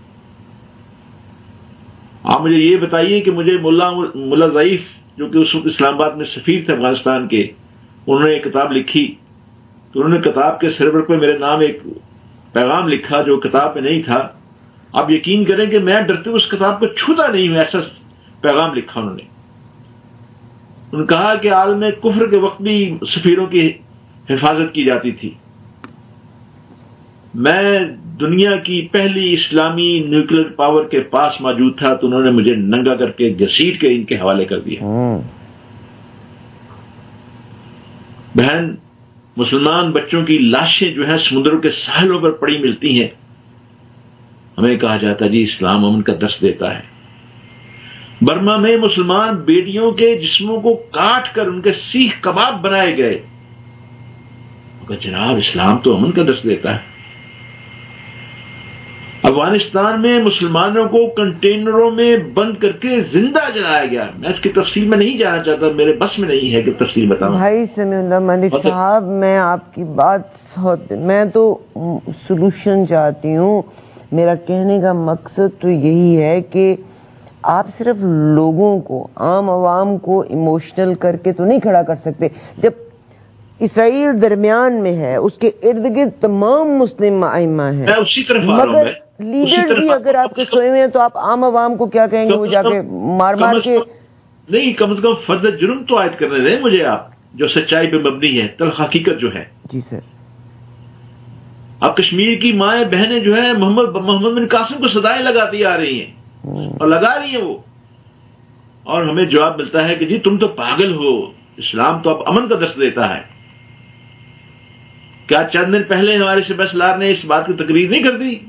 Speaker 9: آپ مجھے یہ بتائیے کہ مجھے ملا ملا ضعیف جو کہ اس وقت اسلام آباد میں سفیر تھے افغانستان کے، انہوں نے ایک کتاب لکھی تو انہوں نے کتاب کے سرور پہ میرے نام ایک پیغام لکھا جو کتاب پہ نہیں تھا. آپ یقین کریں کہ میں ڈرتے اس کتاب کو چھوتا نہیں ہوں، ایسا پیغام لکھا انہوں نے. انہوں نے کہا کہ عالم کفر کے وقت بھی سفیروں کی حفاظت کی جاتی تھی. میں دنیا کی پہلی اسلامی نیوکلیر پاور کے پاس موجود تھا تو انہوں نے مجھے ننگا کر کے گھسیٹ کے ان کے حوالے کر دیا. بہن، مسلمان بچوں کی لاشیں جو ہیں سمندروں کے ساحلوں پر پڑی ملتی ہیں. ہمیں کہا جاتا ہے جی اسلام امن کا درس دیتا ہے. برما میں مسلمان بیٹیوں کے جسموں کو کاٹ کر ان کے سیخ کباب بنائے گئے، مگر جناب اسلام تو امن کا درس دیتا ہے. افغانستان میں مسلمانوں کو کنٹینروں میں بند کر کے زندہ جلایا گیا. میں اس کی تفصیل میں نہیں جانا چاہتا، میرے بس میں نہیں ہے کہ تفصیل بتاؤں.
Speaker 8: بھائی سمیع اللہ ملک صاحب، میں آپ کی بات، میں تو سولوشن چاہتی ہوں. میرا کہنے کا مقصد تو یہی ہے کہ آپ صرف لوگوں کو، عام عوام کو ایموشنل کر کے تو نہیں کھڑا کر سکتے. جب اسرائیل درمیان میں ہے، اس کے ارد گرد تمام مسلم ائمہ ہیں،
Speaker 9: میں اسی طرف آ رہا ہوں.
Speaker 8: مگر لیڈر بھی اگر آپ کے سوئے ہوئے ہیں تو آپ عام عوام کو کیا کہیں گے؟ وہ جا کے مار مار کے
Speaker 9: نہیں، کم از کم فرد جرم تو عائد کرنے دیں مجھے آپ، جو سچائی پہ مبنی ہے، تلخ حقیقت جو ہے.
Speaker 8: جی سر.
Speaker 9: اب کشمیر کی مائیں بہنیں جو ہیں محمد محمد بن قاسم کو صدائیں لگاتی آ رہی ہیں اور لگا رہی ہیں وہ، اور ہمیں جواب ملتا ہے کہ جی تم تو پاگل ہو، اسلام تو اب امن کا درس دیتا ہے. کیا چند دن پہلے ہمارے شبہ سالار نے اس بات کی تقریر نہیں کر دی؟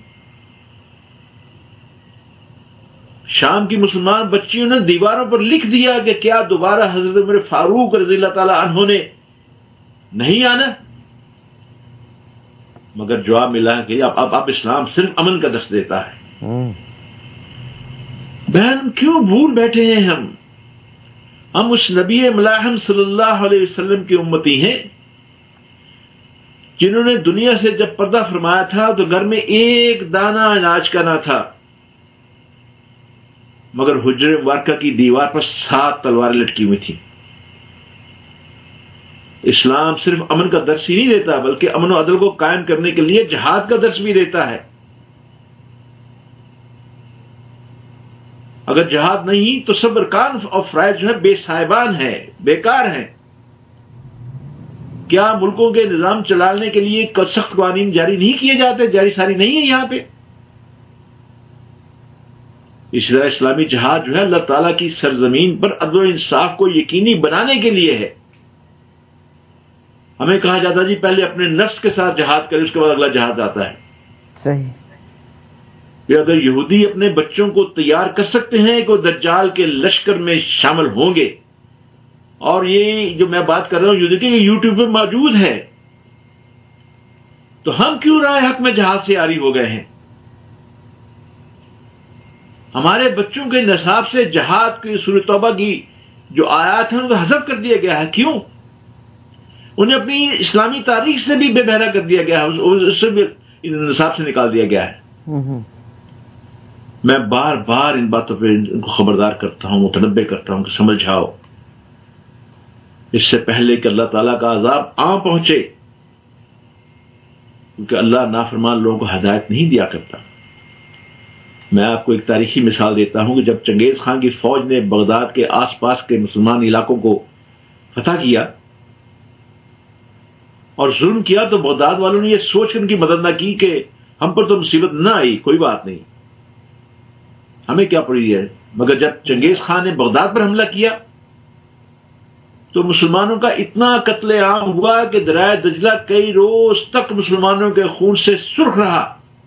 Speaker 9: شام کی مسلمان بچیوں نے دیواروں پر لکھ دیا کہ کیا دوبارہ حضرت عمر فاروق رضی اللہ تعالی عنہ نے نہیں آنا، مگر جواب ملا کہ اب اب اب اسلام صرف امن کا درس دیتا ہے. بہن کیوں بھول بیٹھے ہیں ہم ہم اس نبی ملاحم صلی اللہ علیہ وسلم کی امتی ہیں جنہوں نے دنیا سے جب پردہ فرمایا تھا تو گھر میں ایک دانہ اناج کا نہ تھا، مگر حجر مبارکہ کی دیوار پر سات تلواریں لٹکی ہوئی تھیں. اسلام صرف امن کا درس ہی نہیں دیتا بلکہ امن و عدل کو قائم کرنے کے لیے جہاد کا درس بھی دیتا ہے. اگر جہاد نہیں تو سب ارکان اور فرائض جو ہے بے صاحبان ہے، بیکار ہیں. کیا ملکوں کے نظام چلانے کے لیے سخت قوانین جاری نہیں کیے جاتے؟ جاری ساری نہیں ہے یہاں پہ. اس طرح اسلامی جہاد جو ہے اللہ تعالیٰ کی سرزمین پر عدل و انصاف کو یقینی بنانے کے لیے ہے. ہمیں کہا جاتا جی پہلے اپنے نفس کے ساتھ جہاد کرے، اس کے بعد اگلا جہاد آتا ہے.
Speaker 8: صحیح.
Speaker 9: کہ اگر یہودی اپنے بچوں کو تیار کر سکتے ہیں کہ وہ دجال کے لشکر میں شامل ہوں گے، اور یہ جو میں بات کر رہا ہوں یہ یوٹیوب پہ موجود ہے، تو ہم کیوں رائے حق میں جہاد سے عاری ہو گئے ہیں؟ ہمارے بچوں کے نصاب سے جہاد کی سورۃ توبہ کی جو آیات ہیں ان کو حذف کر دیا گیا ہے. کیوں؟ انہیں اپنی اسلامی تاریخ سے بھی بے بہرا کر دیا گیا ہے، اس سے بھی نصاب سے نکال دیا گیا ہے۔ میں بار بار ان باتوں پہ ان کو خبردار کرتا ہوں، متنبہ کرتا ہوں کہ سمجھاؤ، اس سے پہلے کہ اللہ تعالیٰ کا عذاب آ پہنچے، کیونکہ اللہ نافرمان لوگوں کو ہدایت نہیں دیا کرتا۔ میں آپ کو ایک تاریخی مثال دیتا ہوں کہ جب چنگیز خان کی فوج نے بغداد کے آس پاس کے مسلمان علاقوں کو فتح کیا اور ظلم کیا، تو بغداد والوں نے یہ سوچ کر ان کی مدد نہ کی کہ ہم پر تو مصیبت نہ آئی، کوئی بات نہیں، ہمیں کیا پڑی ہے۔ مگر جب چنگیز خان نے بغداد پر حملہ کیا تو مسلمانوں کا اتنا قتل عام ہوا کہ دریائے دجلہ کئی روز تک مسلمانوں کے خون سے سرخ رہا۔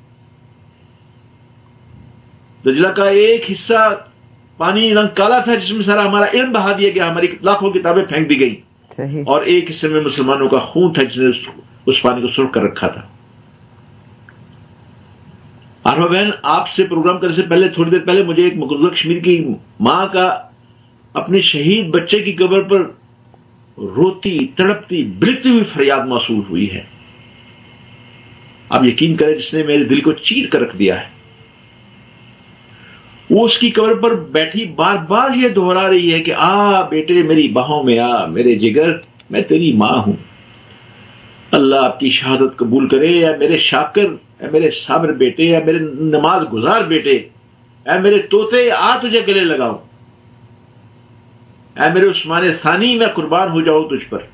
Speaker 9: دجلہ کا ایک حصہ پانی رنگ کالا تھا جس میں سارا ہمارا علم بہا دیا گیا، ہماری لاکھوں کتابیں پھینک دی گئی، اور ایک حصے میں مسلمانوں کا خون تھا جس نے اس پانی کو سرخ کر رکھا تھا۔ عارفہ بہن، آپ سے پروگرام کرنے سے پہلے تھوڑی دیر پہلے مجھے ایک مقبوضہ کشمیر کی ماں کا اپنے شہید بچے کی قبر پر روتی تڑپتی بلکتی ہوئی فریاد موصول ہوئی ہے۔ آپ یقین کریں، جس نے میرے دل کو چیر کر رکھ دیا ہے، وہ اس کی قبر پر بیٹھی بار بار یہ دہرا رہی ہے کہ آ بیٹے میری باہوں میں آ، میرے جگر، میں تیری ماں ہوں، اللہ آپ کی شہادت قبول کرے، اے میرے شاکر، اے میرے صابر بیٹے، اے میرے نماز گزار بیٹے، اے میرے طوطے، آ تجھے گلے لگاؤں، اے میرے عثمان ثانی، میں قربان ہو جاؤں تجھ پر۔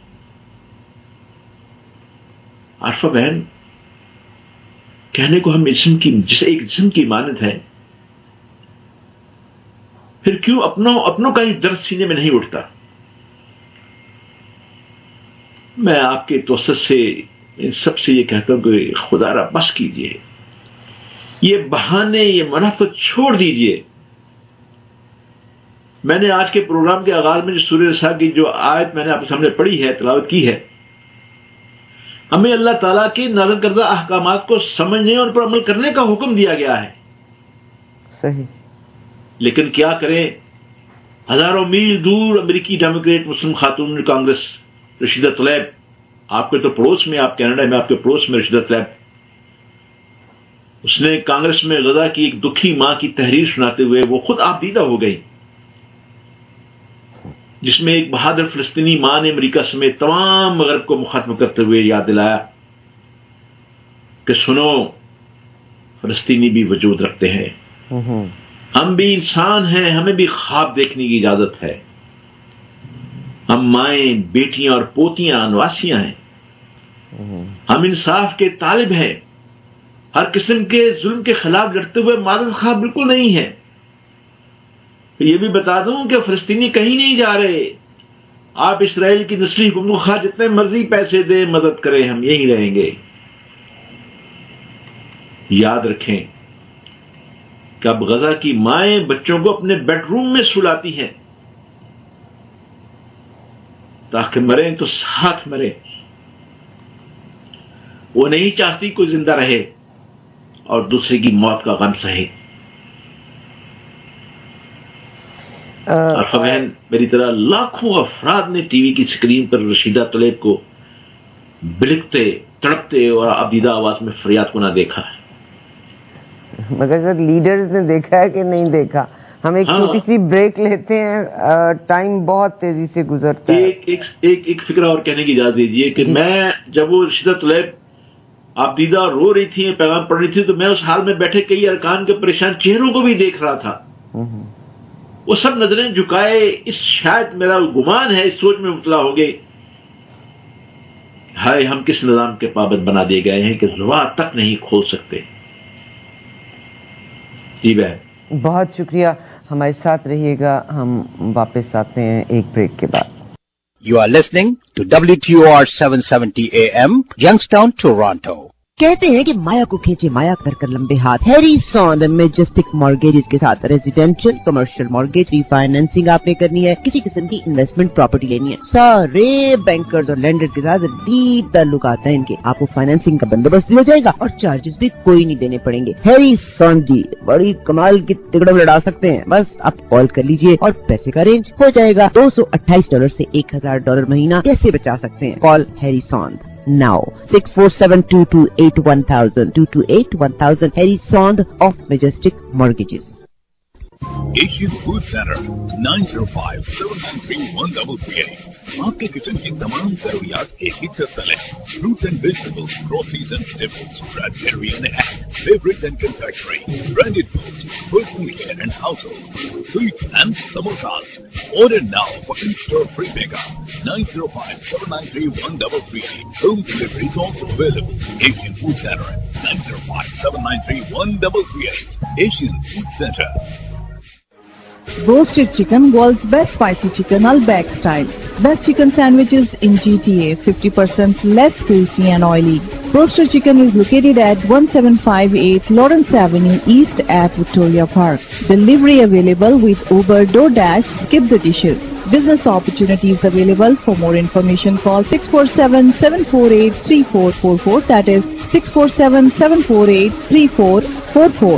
Speaker 9: عارفہ بہن، کہنے کو ہم جسم کی جسے ایک جسم کی مانند ہے، پھر کیوں اپنوں اپنوں کا ہی درد سینے میں نہیں اٹھتا؟ میں آپ کے توسط سے ان سب سے یہ کہتا ہوں کہ خدا را بس کیجئے، یہ بہانے، یہ منافقت چھوڑ دیجئے۔ میں نے آج کے پروگرام کے آغاز میں جو سورہ نساء کی جو آیت میں نے آپ کے سامنے پڑھی ہے، تلاوت کی ہے، ہمیں اللہ تعالیٰ کے نازل کردہ احکامات کو سمجھنے اور ان پر عمل کرنے کا حکم دیا گیا ہے۔
Speaker 8: صحیح،
Speaker 9: لیکن کیا کریں، ہزاروں میل دور امریکی ڈیموکریٹ مسلم خاتون کانگریس رشیدہ طلیب، آپ کے تو پڑوس میں، آپ کینیڈا میں، آپ کے پڑوس میں رشیدہ طلیب، اس نے کانگریس میں غزہ کی ایک دکھی ماں کی تحریر سناتے ہوئے وہ خود آپ دیدہ ہو گئی، جس میں ایک بہادر فلسطینی ماں نے امریکہ سمیت تمام مغرب کو مخاطب کرتے ہوئے یاد دلایا کہ سنو، فلسطینی بھی وجود رکھتے ہیں، ہم بھی انسان ہیں، ہمیں بھی خواب دیکھنے کی اجازت ہے، ہم مائیں، بیٹیاں اور پوتیاں انواسیاں ہیں، ہم انصاف کے طالب ہیں، ہر قسم کے ظلم کے خلاف لڑتے ہوئے معذرت خواہ بالکل نہیں ہیں۔ یہ بھی بتا دوں کہ فلسطینی کہیں نہیں جا رہے، آپ اسرائیل کی نسلی حکومت کو خواہ جتنے مرضی پیسے دیں، مدد کریں، ہم یہیں رہیں گے۔ یاد رکھیں کہ اب غزہ کی مائیں بچوں کو اپنے بیڈ روم میں سلاتی ہیں تاکہ مریں تو ساتھ مریں، وہ نہیں چاہتی کوئی زندہ رہے اور دوسرے کی موت کا غم سہے۔ عارفہ بہن، میری طرح لاکھوں افراد نے ٹی وی کی اسکرین پر رشیدہ طلیب کو بلکتے تڑپتے اور ابدیدہ آواز میں فریاد کنا دیکھا ہے،
Speaker 8: مگر سر لیڈرز نے دیکھا ہے کہ نہیں دیکھا؟ ہم ایک چھوٹی سی بریک لیتے ہیں، ٹائم بہت تیزی سے گزرتا ہے۔
Speaker 9: ایک ایک ایک ایک فکرہ اور کہنے کی اجازت دیجیے کہ میں جب وہ رشیدہ طلیب آپ دیدہ رو رہی تھی، پیغام پڑھ رہی تھی، تو میں اس حال میں بیٹھے کئی ارکان کے پریشان چہروں کو بھی دیکھ رہا تھا، وہ سب نظریں جھکائے، اس شاید میرا گمان ہے اس سوچ میں مبتلا ہو گئے، ہائے ہم کس نظام کے پابند بنا دیے گئے ہیں کہ زبان تک نہیں کھول سکتے۔ جی بہن،
Speaker 8: بہت شکریہ، ہمارے ساتھ رہیے گا، ہم واپس آتے ہیں ایک بریک کے بعد۔
Speaker 10: You are listening to W T O R seven seventy A M, Youngstown, Toronto.
Speaker 8: कहते हैं कि माया को खींचे माया कर कर लंबे हाथ। हैरी सॉन्द मैजेस्टिक मॉर्गेजेस के साथ रेजिडेंशियल कमर्शियल मॉर्गेज रीफाइनेंसिंग आपने करनी है, किसी किस्म की इन्वेस्टमेंट प्रॉपर्टी लेनी है, सारे बैंकर्स और लेंडर्स के साथ डीप ताल्लुकात हैं इनके। आपको फाइनेंसिंग का बंदोबस्त हो जाएगा और चार्जेस भी कोई नहीं देने पड़ेंगे। हैरी सॉन्द जी बड़ी कमाल की तिकड़म लड़ा सकते हैं, बस आप कॉल कर लीजिए और पैसे का अरेंज हो जाएगा। दो सौ अट्ठाईस डॉलर से एक हजार डॉलर महीना कैसे बचा सकते हैं? Call Harry Sond now six four seven two two eight one thousand two two eight one thousand Harry Sond of Majestic Mortgages.
Speaker 10: Asian Food Center nine zero five seven nine three one three three eight. आपके kitchen की तमाम जरूरियात एक ही छत तले। Fruits and vegetables, groceries and staples, bread, dairy and eggs, favorites and confectionery, branded foods, personal care and household, sweets and samosas. Order now for in-store free pickup. nine zero five seven nine three one three three eight. Home delivery is also available. Asian Food Center nine zero five seven nine three one three three eight. Asian Food Center.
Speaker 2: Roasted chicken, world's best spicy chicken, Al-Baq style. Best chicken sandwiches in G T A, fifty percent less greasy and oily. Roasted chicken is located at one seven five eight Lawrence Avenue East at Victoria Park. Delivery available with Uber, DoorDash, Skip the Dishes. Business opportunities available. For more information, call six four seven seven four eight three four four four. That is six four seven seven four eight three four four four.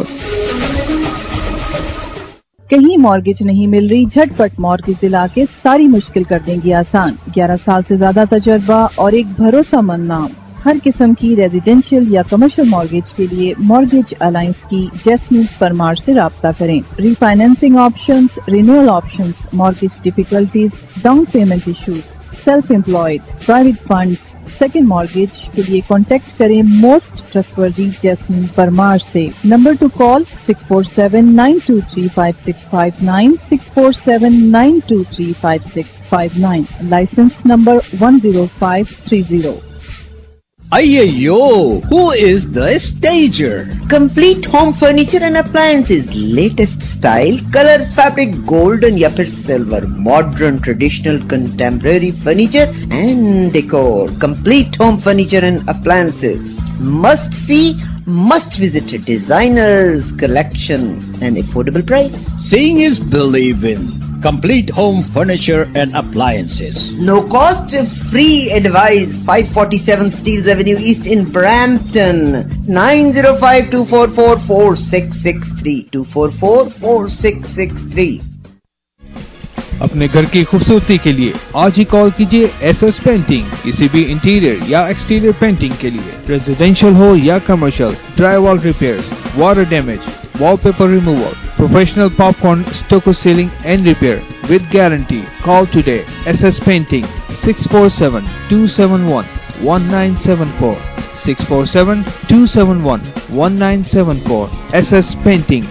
Speaker 2: कहीं mortgage नहीं मिल रही, झटपट mortgage दिला के सारी मुश्किल कर देंगी आसान। ग्यारह साल से ज्यादा तजर्बा और एक भरोसेमंद नाम। हर किस्म की रेजिडेंशियल या कमर्शियल मॉर्गेज के लिए मॉर्गेज अलायंस की जैस्मीन परमार से राब्ता करें। Refinancing options, renewal options, mortgage difficulties, down payment issues, self employed, private fund, second mortgage के लिए कॉन्टेक्ट करें मोस्ट ट्रस्टवर्दी जैस्मीन परमार से। Number two call six four seven nine two three five six five nine, six four seven nine two three five six five nine, licence number one zero five three zero.
Speaker 11: Ayyo, who is the stager?
Speaker 8: Complete home furniture and appliances, latest style, color, fabric, golden या फिर silver, modern, traditional, contemporary furniture and decor. Complete home furniture and appliances. Must see, must visit designers collection and affordable price.
Speaker 11: Seeing is believing. Complete home furniture and appliances.
Speaker 8: No cost, free advice. five forty-seven Steeles Avenue East in Brampton. nine zero five two four four four six six three. two four four four six six three.
Speaker 6: अपने घर की खूबसूरती के लिए आज ही call कीजिए S S painting. किसी भी इंटीरियर या एक्सटीरियर पेंटिंग के लिए, रेजिडेंशियल हो या commercial, dry wall repairs, water damage, wallpaper removal, professional popcorn, stucco ceiling and repair with guarantee. Call today. S S Painting six four seven two seven one one nine seven four six four seven two seven one one nine seven four. S S Painting.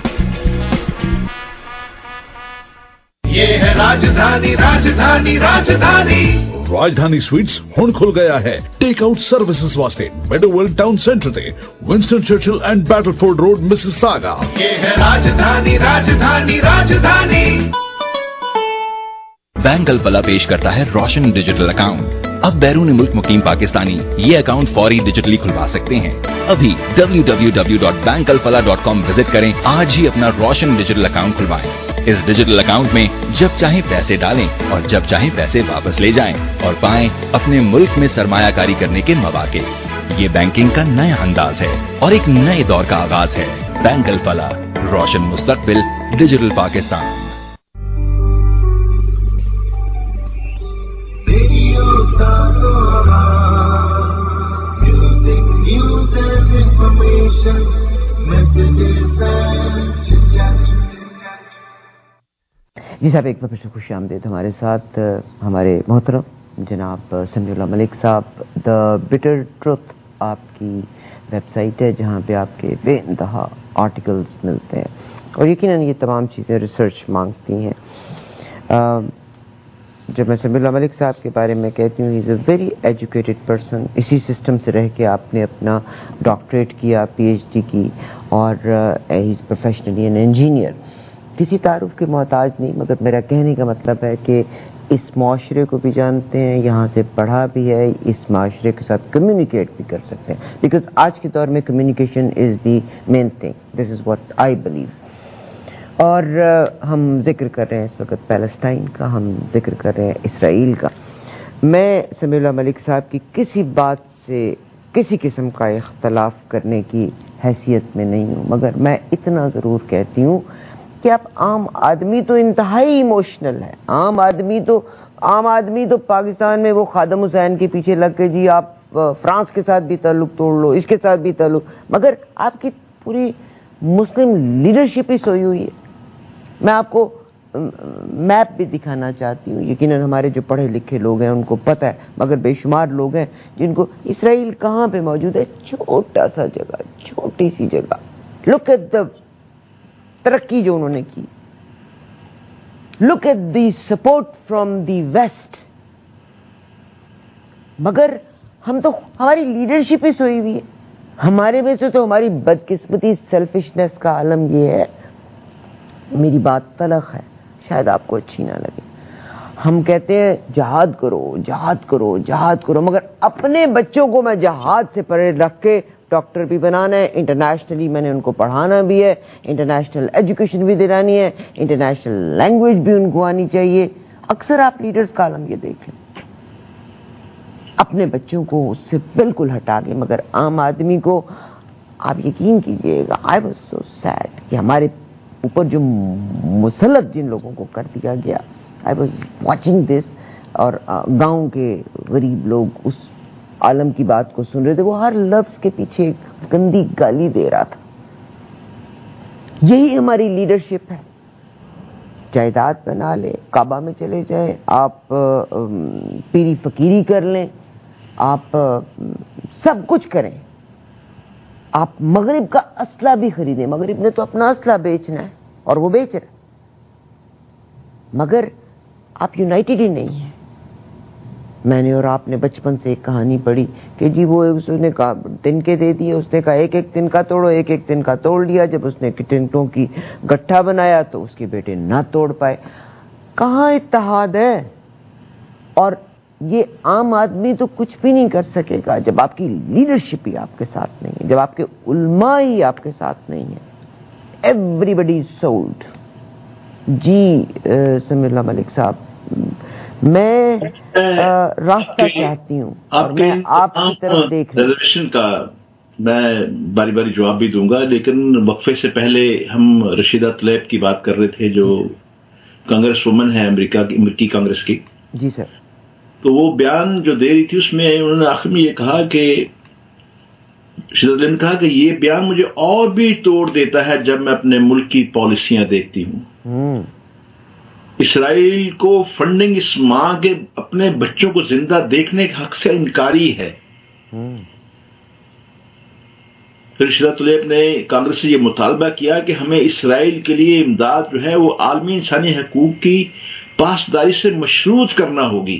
Speaker 10: ये है राजधानी राजधानी राजधानी
Speaker 12: राजधानी sweets हुण खुल गया है टेक आउट सर्विसेज वास्ते मेडोवेल टाउन सेंटर ते Winston Churchill and Battleford road Mississauga.
Speaker 10: ये है राजधानी राजधानी राजधानी।
Speaker 5: बैंक अल-फलाह पेश करता है रोशन डिजिटल अकाउंट। अब बैरून मुल्क मुकीम पाकिस्तानी ये अकाउंट फौरी डिजिटली खुलवा सकते हैं। अभी W W W dot bank Al Falah dot com visit करें। आज ही अपना रोशन डिजिटल अकाउंट खुलवाएं। इस डिजिटल अकाउंट में जब चाहे पैसे डालें और जब चाहे पैसे वापस ले जाएं और पाएं अपने मुल्क में सरमायाकारी करने के मौके। ये बैंकिंग का नया अंदाज है और एक नए दौर का आगाज है। बैंक अल फलाह, रोशन मुस्तकबिल, डिजिटल पाकिस्तान।
Speaker 8: जी साहब, एक बार फिर से खुश आमदीद। हमारे साथ हमारे मोहतरम जनाब समीउल्लाह मलिक साहब। द बिटर ट्रुथ आपकी वेबसाइट है जहाँ पे आपके बेइंतहा आर्टिकल्स मिलते हैं और यकीनन ये तमाम चीज़ें रिसर्च मांगती हैं। जब मैं समीउल्लाह मलिक साहब के बारे में कहती हूँ, he is a very educated person. इसी सिस्टम से रह के आपने अपना डॉक्टरेट किया, पीएचडी की और he is professionally an engineer. किसी तारुफ के मोहताज नहीं, मगर मेरा कहने का मतलब है कि اس معاشرے کو بھی جانتے ہیں, یہاں سے پڑھا بھی ہے, اس معاشرے کے ساتھ کمیونیکیٹ بھی کر سکتے ہیں, بیکاز آج کے دور میں communication is the main thing. This is what I believe. اور ہم ذکر کر رہے ہیں اس وقت پیلسٹائن کا, ہم ذکر کر رہے ہیں اسرائیل کا. میں سمیع اللہ ملک صاحب کی کسی بات سے کسی قسم کا اختلاف کرنے کی حیثیت میں نہیں ہوں, مگر میں اتنا ضرور کہتی ہوں کہ اب عام آدمی تو انتہائی ایموشنل ہے. عام آدمی تو عام آدمی تو پاکستان میں وہ خادم حسین کے پیچھے لگ کے جی آپ فرانس کے ساتھ بھی تعلق توڑ لو, اس کے ساتھ بھی تعلق, مگر آپ کی پوری مسلم لیڈرشپ ہی سوئی ہوئی ہے. میں آپ کو میپ بھی دکھانا چاہتی ہوں. یقیناً ہمارے جو پڑھے لکھے لوگ ہیں ان کو پتہ ہے, مگر بے شمار لوگ ہیں جن کو اسرائیل کہاں پہ موجود ہے, چھوٹا سا جگہ, چھوٹی سی جگہ. لک ایٹ دا ترقی جو انہوں نے کی, look at the support from the west. مگر ہم تو ہماری لیڈرشپ ہی سوئی ہوئی ہے. ہمارے میں سے تو ہماری بدقسمتی سیلفشنس کا عالم یہ ہے. میری بات تلخ ہے, شاید آپ کو اچھی نہ لگے. ہم کہتے ہیں جہاد کرو جہاد کرو جہاد کرو, مگر اپنے بچوں کو میں جہاد سے پرے رکھ کے ڈاکٹر بھی بنانا ہے, انٹرنیشنلی میں نے ان کو پڑھانا بھی ہے, انٹرنیشنل ایجوکیشن بھی دلانی ہے, انٹرنیشنل لینگویج بھی ان کو آنی چاہیے. اکثر آپ لیڈرز کا عالم یہ دیکھ لیں, اپنے بچوں کو اس سے بالکل ہٹا گئے. مگر عام آدمی کو آپ یقین کیجئے گا, آئی واز سو سیڈ کہ ہمارے اوپر جو مسلط جن لوگوں کو کر دیا گیا, آئی واز واچنگ دس. اور گاؤں کے غریب لوگ اس عالم کی بات کو سن رہے تھے, وہ ہر لفظ کے پیچھے گندی گالی دے رہا تھا. یہی ہماری لیڈرشپ ہے. جائیداد بنا لیں, کعبہ میں چلے جائیں, آپ پیری فقیری کر لیں, آپ سب کچھ کریں, آپ مغرب کا اسلحہ بھی خریدیں. مغرب نے تو اپنا اسلحہ بیچنا ہے اور وہ بیچ رہا ہے, مگر آپ یونائٹڈ ہی نہیں ہیں. میں نے اور آپ نے بچپن سے ایک کہانی پڑھی کہ جی وہ اس نے کہا تنکے دے دیے, اس نے کہا ایک ایک تنکا توڑو, ایک ایک تنکا توڑ لیا. جب اس نے تنکوں کی گٹھا بنایا تو اس کے بیٹے نہ توڑ پائے. کہاں اتحاد ہے؟ اور یہ عام آدمی تو کچھ بھی نہیں کر سکے گا جب آپ کی لیڈرشپ ہی آپ کے ساتھ نہیں ہے, جب آپ کے علماء ہی آپ کے ساتھ نہیں ہے. ایوری بڈی سولڈ. جی سمیع اللہ ملک صاحب, میں راستہ چاہتی ہوں اور میں آپ کی طرف دیکھ رہا
Speaker 9: ریزرویشن کا میں باری باری جواب بھی دوں گا, لیکن وقفے سے پہلے ہم رشیدہ طلیب کی بات کر رہے تھے جو کانگریس وومن ہے امریکہ کی, امریکی کانگریس کی.
Speaker 8: جی سر.
Speaker 9: تو وہ بیان جو دے رہی تھی اس میں انہوں نے آخر میں یہ کہا کہ رشیدہ طلیب نے کہا کہ یہ بیان مجھے اور بھی توڑ دیتا ہے جب میں اپنے ملک کی پالیسیاں دیکھتی ہوں. اسرائیل کو فنڈنگ اس ماں کے اپنے بچوں کو زندہ دیکھنے کے حق سے انکاری ہے. پھر رشیدہ طلیب نے کانگریس سے یہ مطالبہ کیا کہ ہمیں اسرائیل کے لیے امداد جو ہے وہ عالمی انسانی حقوق کی پاسداری سے مشروط کرنا ہوگی.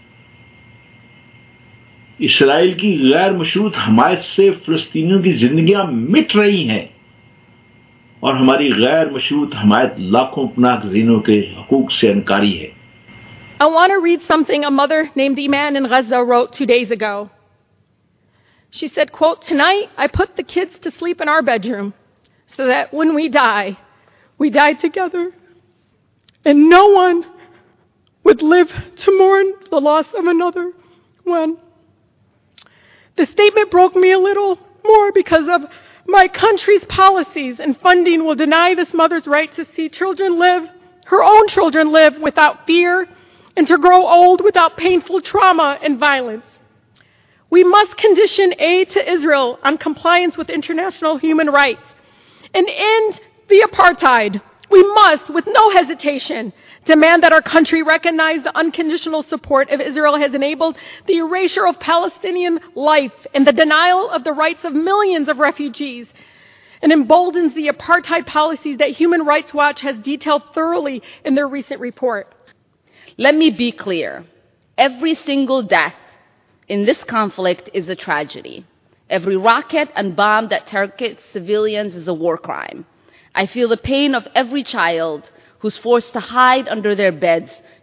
Speaker 9: اسرائیل کی غیر مشروط حمایت سے فلسطینیوں کی زندگیاں مٹ رہی ہیں اور ہماری غیر مشروط حمایت لاکھوں پناہ گزینوں کے حقوق سے انکاری ہے.
Speaker 13: I want to read something a mother named Iman in Gaza wrote two days ago. She said, quote, "Tonight I put the kids to sleep in our bedroom so that when we die, we die together and no one would live to mourn the loss of another one." The statement broke me a little more because of my country's policies and funding will deny this mother's right to see children live, her own children live without fear and to grow old without painful trauma and violence. We must condition aid to Israel on compliance with international human rights and end the apartheid. We must, with no hesitation, demand that our country recognize the unconditional support of Israel has enabled the erasure of Palestinian life and the denial of the rights of millions of refugees and emboldens the apartheid policies that Human Rights Watch has detailed thoroughly in their recent report.
Speaker 14: Let me be clear. Every single death in this conflict is a tragedy. Every rocket and bomb that targets civilians is a war crime. I feel the pain of every child who's forced to hide under their beds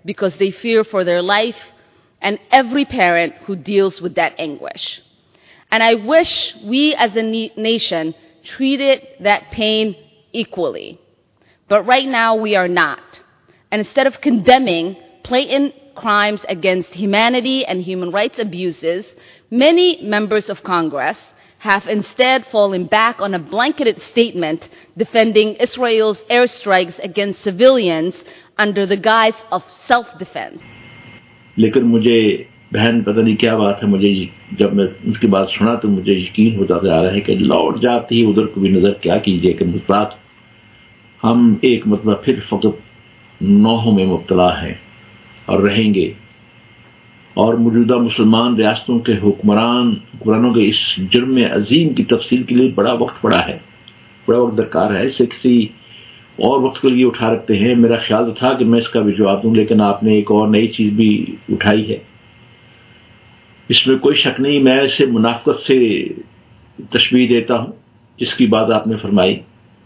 Speaker 14: because they fear for their life, and every parent who deals with that anguish. And I wish we as a nation treated that pain equally. But right now we are not. And instead of condemning blatant crimes against humanity and human rights abuses, many members of Congress have instead fallen back on a blanketed statement defending Israel's airstrikes against civilians under the guise of self-defense.
Speaker 9: लेकिन मुझे बहन पता नहीं क्या बात है, मुझे जब मैं उसकी बात सुना तो मुझे यकीन होता जा रहा है कि लौट जाती ही उधर को भी नजर क्या कीजिए कि मुस्ताद हम एक मतलब फिर फकत नौहों में मुब्तला हैं और रहेंगे, और मौजूदा मुसलमान रियासतों के हुक्मरान हुक्मरानों के इस जुर्म अजीम की तफसील के लिए बड़ा वक्त पड़ा है, बड़ा वक्त दरकार है। इसे किसी और वक्त के लिए उठा रखते हैं। मेरा ख्याल तो था कि मैं इसका भी जवाब दूं, लेकिन आपने एक और नई चीज भी उठाई है। इसमें कोई शक नहीं, मैं इसे मुनाफकत से तशबीह देता हूं, जिसकी बात आपने फरमाई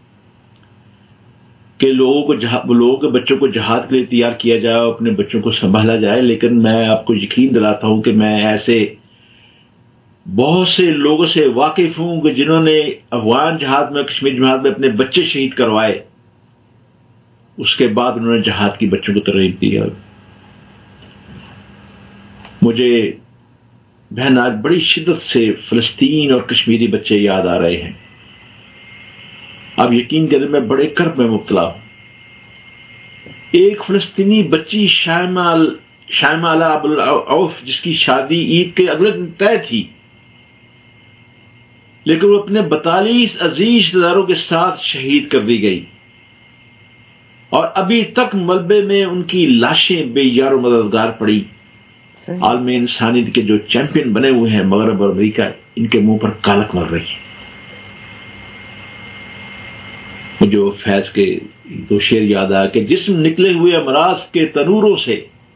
Speaker 9: कि लोगों को लोगों के बच्चों को जहाद के लिए तैयार किया जाए, अपने बच्चों को संभाला जाए। लेकिन मैं आपको यकीन दिलाता हूं कि मैं ऐसे बहुत से लोगों से वाकिफ हूं कि जिन्होंने अफगान जहाद में, कश्मीर जहाद में अपने बच्चे शहीद करवाए, उसके बाद उन्होंने जहाद की बच्चों को तरजीह दी। मुझे बहन आज बड़ी शिद्दत से फलस्तीन और कश्मीरी बच्चे याद आ रहे हैं। अब यकीन करें मैं बड़े कर्ब में मुब्तला हूं। एक फलस्तीनी बच्ची शायमाल शायमाला अबुल औफ, जिसकी शादी ईद के अगले दिन तय थी, लेकिन वो अपने बतालीस अजीज रिश्तेदारों के साथ शहीद कर दी गई, और अभी तक मलबे में उनकी लाशें बेयारो मददगार पड़ी। आलमी इंसानियत के जो चैंपियन बने हुए हैं मगरब और अमेरिका, इनके मुंह पर कालक मर रही है। मुझे वो फैज के दो शेर याद आया कि जिस्म निकले हुए अमराज के तनूरों से,